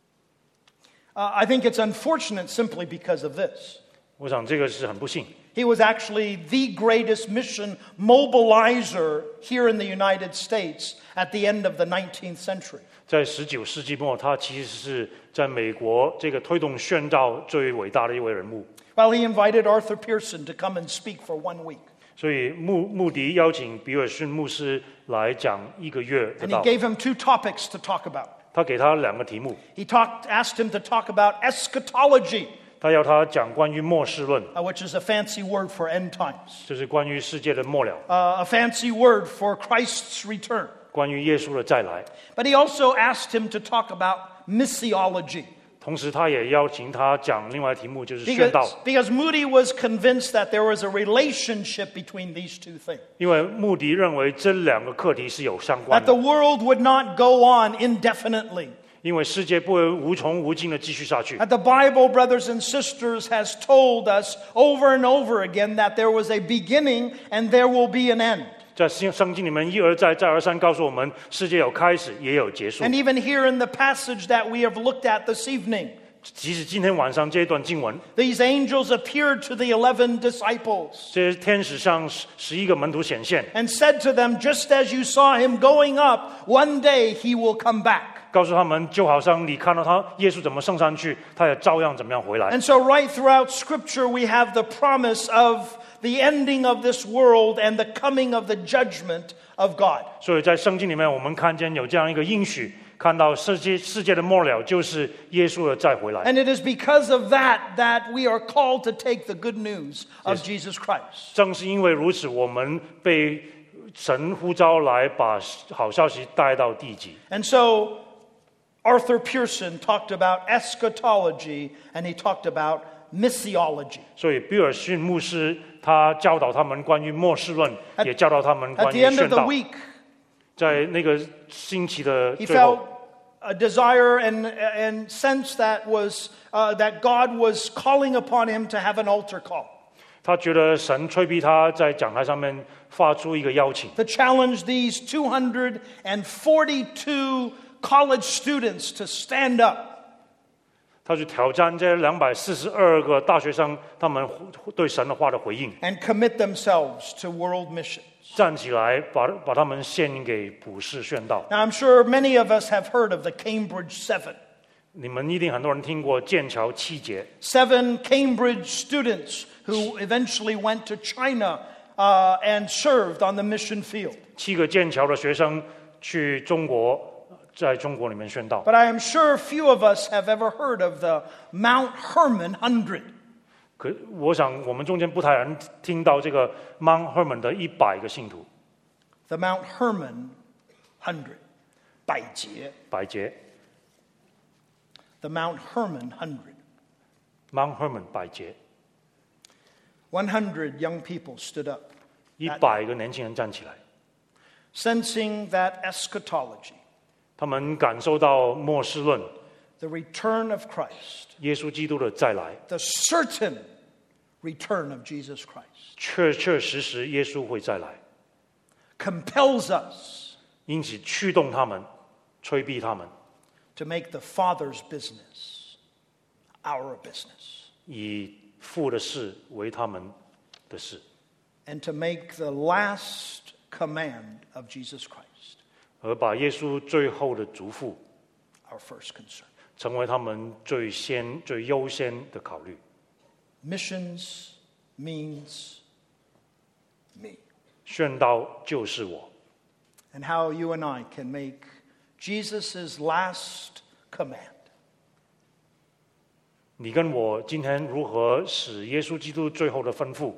Speaker 3: I think it's unfortunate simply because of this.
Speaker 2: 我想这个是很不幸。
Speaker 3: He was actually the greatest mission mobilizer here in the United States at the end of the 19th century.
Speaker 2: 在19世纪末，他其实是在美国这个推动宣教最伟大的一位人物。
Speaker 3: Well, he invited Arthur Pearson to come and speak for 1 week.
Speaker 2: 所以穆迪邀请比尔逊牧师来讲一个月的
Speaker 3: And he
Speaker 2: 道。
Speaker 3: gave him 2 topics to talk about.
Speaker 2: 他给他2个题目，
Speaker 3: He asked him to talk about eschatology,
Speaker 2: 他要他讲关于末世论，
Speaker 3: which is a fancy word for end times,
Speaker 2: 就是关于世界的末了，
Speaker 3: a fancy word for Christ's return.
Speaker 2: 关于耶稣的再来。
Speaker 3: But he also asked him to talk about missiology.
Speaker 2: 同时，他也邀请他讲另外题目，就是宣道。
Speaker 3: Because Moody was convinced that there was a relationship between these 2 things.
Speaker 2: 因为穆迪认为这2个课题是有相关
Speaker 3: That the
Speaker 2: 的，
Speaker 3: world would not go on indefinitely.
Speaker 2: 因为世界不会无穷无尽的继续下去。
Speaker 3: That the Bible, brothers and sisters, has told us over and over again that there was a beginning and there will be an end.
Speaker 2: 在圣经里面一而再再而三告诉我们，世界有开始也有结束。
Speaker 3: And even here in the passage that we have looked at this evening,
Speaker 2: 即使今天晚上这一段经文，
Speaker 3: these angels appeared to the 11 disciples
Speaker 2: 这些天使向11个门徒显现，
Speaker 3: and said to them, just as you saw him going up, one day he will come back.
Speaker 2: 告诉他们，就好像你看到他耶稣怎么升上去，他也照样怎么样回来。
Speaker 3: And so right throughout Scripture we have the promise of the ending of this world and the coming of the judgment of God.
Speaker 2: 所以在圣经里面，我们看见有这样一个应许，看到世界的末了就是耶稣的再回来。
Speaker 3: And it is because of that that we are called to take the good news of Jesus Christ.
Speaker 2: 正是因为如此，我们被神呼召来把好消息带到地极。
Speaker 3: And so Arthur Pearson talked about eschatology and he talked about missiology.
Speaker 2: 所以比尔逊牧师他教导他们关于末世论，也教导他们
Speaker 3: At
Speaker 2: 关
Speaker 3: the
Speaker 2: 于
Speaker 3: end
Speaker 2: 宣
Speaker 3: of the
Speaker 2: 道。
Speaker 3: week,
Speaker 2: 在那个星期的
Speaker 3: He
Speaker 2: 最后
Speaker 3: felt a desire and sense that was that God was calling upon him to have an altar call.
Speaker 2: 他觉得神催逼他在讲台上面发出一个邀请，
Speaker 3: To challenge these 242 college students to stand up
Speaker 2: 他去挑战这242个大学生他们对神的话的回应，
Speaker 3: and commit themselves to world mission.
Speaker 2: 站起来把他们献给普世宣道。
Speaker 3: Now, I'm sure many of us have heard of the Cambridge Seven.
Speaker 2: 你们一定很多人听过剑桥7节，
Speaker 3: 7 Cambridge students who eventually went to China and served on the mission field.
Speaker 2: 7个剑桥的学生去中国，在中国里面宣道。
Speaker 3: But I am sure few of us have ever heard of the Mount Hermon 100.
Speaker 2: 可我想我们中间不太能听到这个 Mount Hermon 的100个信徒，
Speaker 3: The Mount Hermon 100. 百节.
Speaker 2: 百节
Speaker 3: The Mount Hermon 100.
Speaker 2: Mount Hermon 百节，
Speaker 3: 100 young people stood up,
Speaker 2: 100个年轻人站起来，
Speaker 3: sensing that eschatology,
Speaker 2: 他们感受到末世论，
Speaker 3: the return of Christ,
Speaker 2: 耶稣基督的再来，
Speaker 3: the certain return of Jesus Christ,
Speaker 2: 确实耶稣会再来，
Speaker 3: compels us
Speaker 2: 因此驱动他们，催逼他们，
Speaker 3: to make the Father's business our business,
Speaker 2: 以父的事为他们的事，
Speaker 3: and to make the last command of Jesus Christ
Speaker 2: 而把耶稣最后的嘱咐
Speaker 3: our first concern.
Speaker 2: 成为他们最优先的考虑。
Speaker 3: Missions means me.
Speaker 2: 宣道就是我，
Speaker 3: And how you and I can make Jesus' last command
Speaker 2: 你跟我今天如何使耶稣基督最后的吩咐，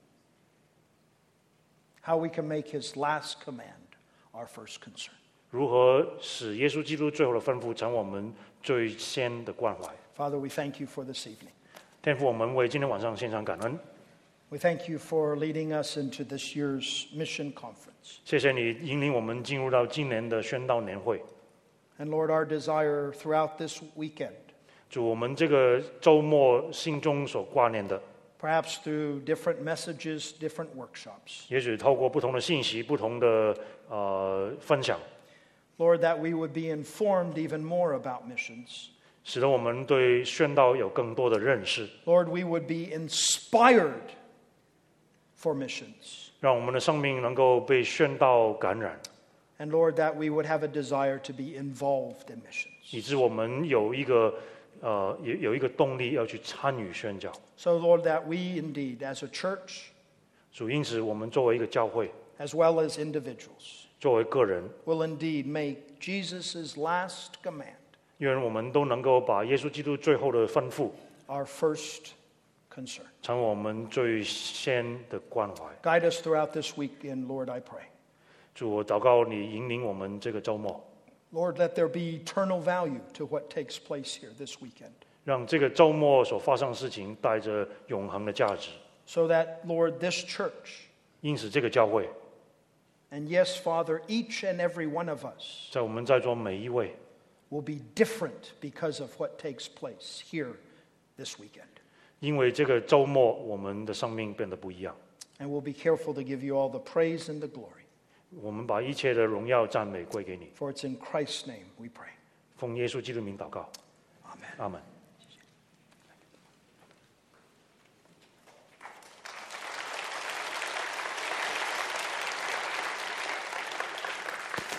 Speaker 3: how we can make his last command our first concern.
Speaker 2: 如何使耶稣基督最后的吩咐成我们最先的关怀。
Speaker 3: Father, we thank you for this evening.
Speaker 2: 天父，我们为今天晚上献上感恩，
Speaker 3: We thank you for leading us into this year's mission conference.
Speaker 2: 谢谢你引领我们进入到今年的宣道年会。
Speaker 3: And Lord, our desire throughout this weekend,
Speaker 2: 主，我们这个周末心中所挂念的，
Speaker 3: perhaps through different messages, different workshops,
Speaker 2: 也许透过不同的信息、不同的分享，
Speaker 3: Lord, that we would be informed even more about missions.
Speaker 2: 使得我们对宣道有更多的认识，
Speaker 3: Lord, we would be inspired for missions.
Speaker 2: 让我们的生命能够被宣道感染，
Speaker 3: And Lord, that we would have a desire to be involved in missions.
Speaker 2: 以致我们有一个动力要去参与宣教。
Speaker 3: So, Lord, that we indeed, as a church,
Speaker 2: 主，因此我们作为一个教会，
Speaker 3: as well as individuals,
Speaker 2: 作为个人，
Speaker 3: will indeed make Jesus' last command
Speaker 2: 愿我们都能够把耶稣基督最后的吩咐
Speaker 3: our first concern.
Speaker 2: 成为我们最先的关怀。
Speaker 3: Guide us throughout this weekend, Lord, I pray.
Speaker 2: 主，我祷告你引领我们这个周末，
Speaker 3: Lord, let there be eternal value to what takes place here this weekend.
Speaker 2: 让这个周末所发生的事情带着永恒的价值。
Speaker 3: So that, Lord, this church,
Speaker 2: 因此，这个教会
Speaker 3: and yes, Father, each and every one of us,
Speaker 2: 在我们在座每一位，
Speaker 3: will be different because of what takes place here this weekend.
Speaker 2: 因为这个周末我们的生命变得不一样。
Speaker 3: And we'll be careful to give you all the praise and the glory.
Speaker 2: 我们把一切的荣耀赞美归给你。
Speaker 3: For it's in Christ's name we pray.
Speaker 2: 奉耶稣基督名祷告，
Speaker 3: Amen.
Speaker 2: 阿门。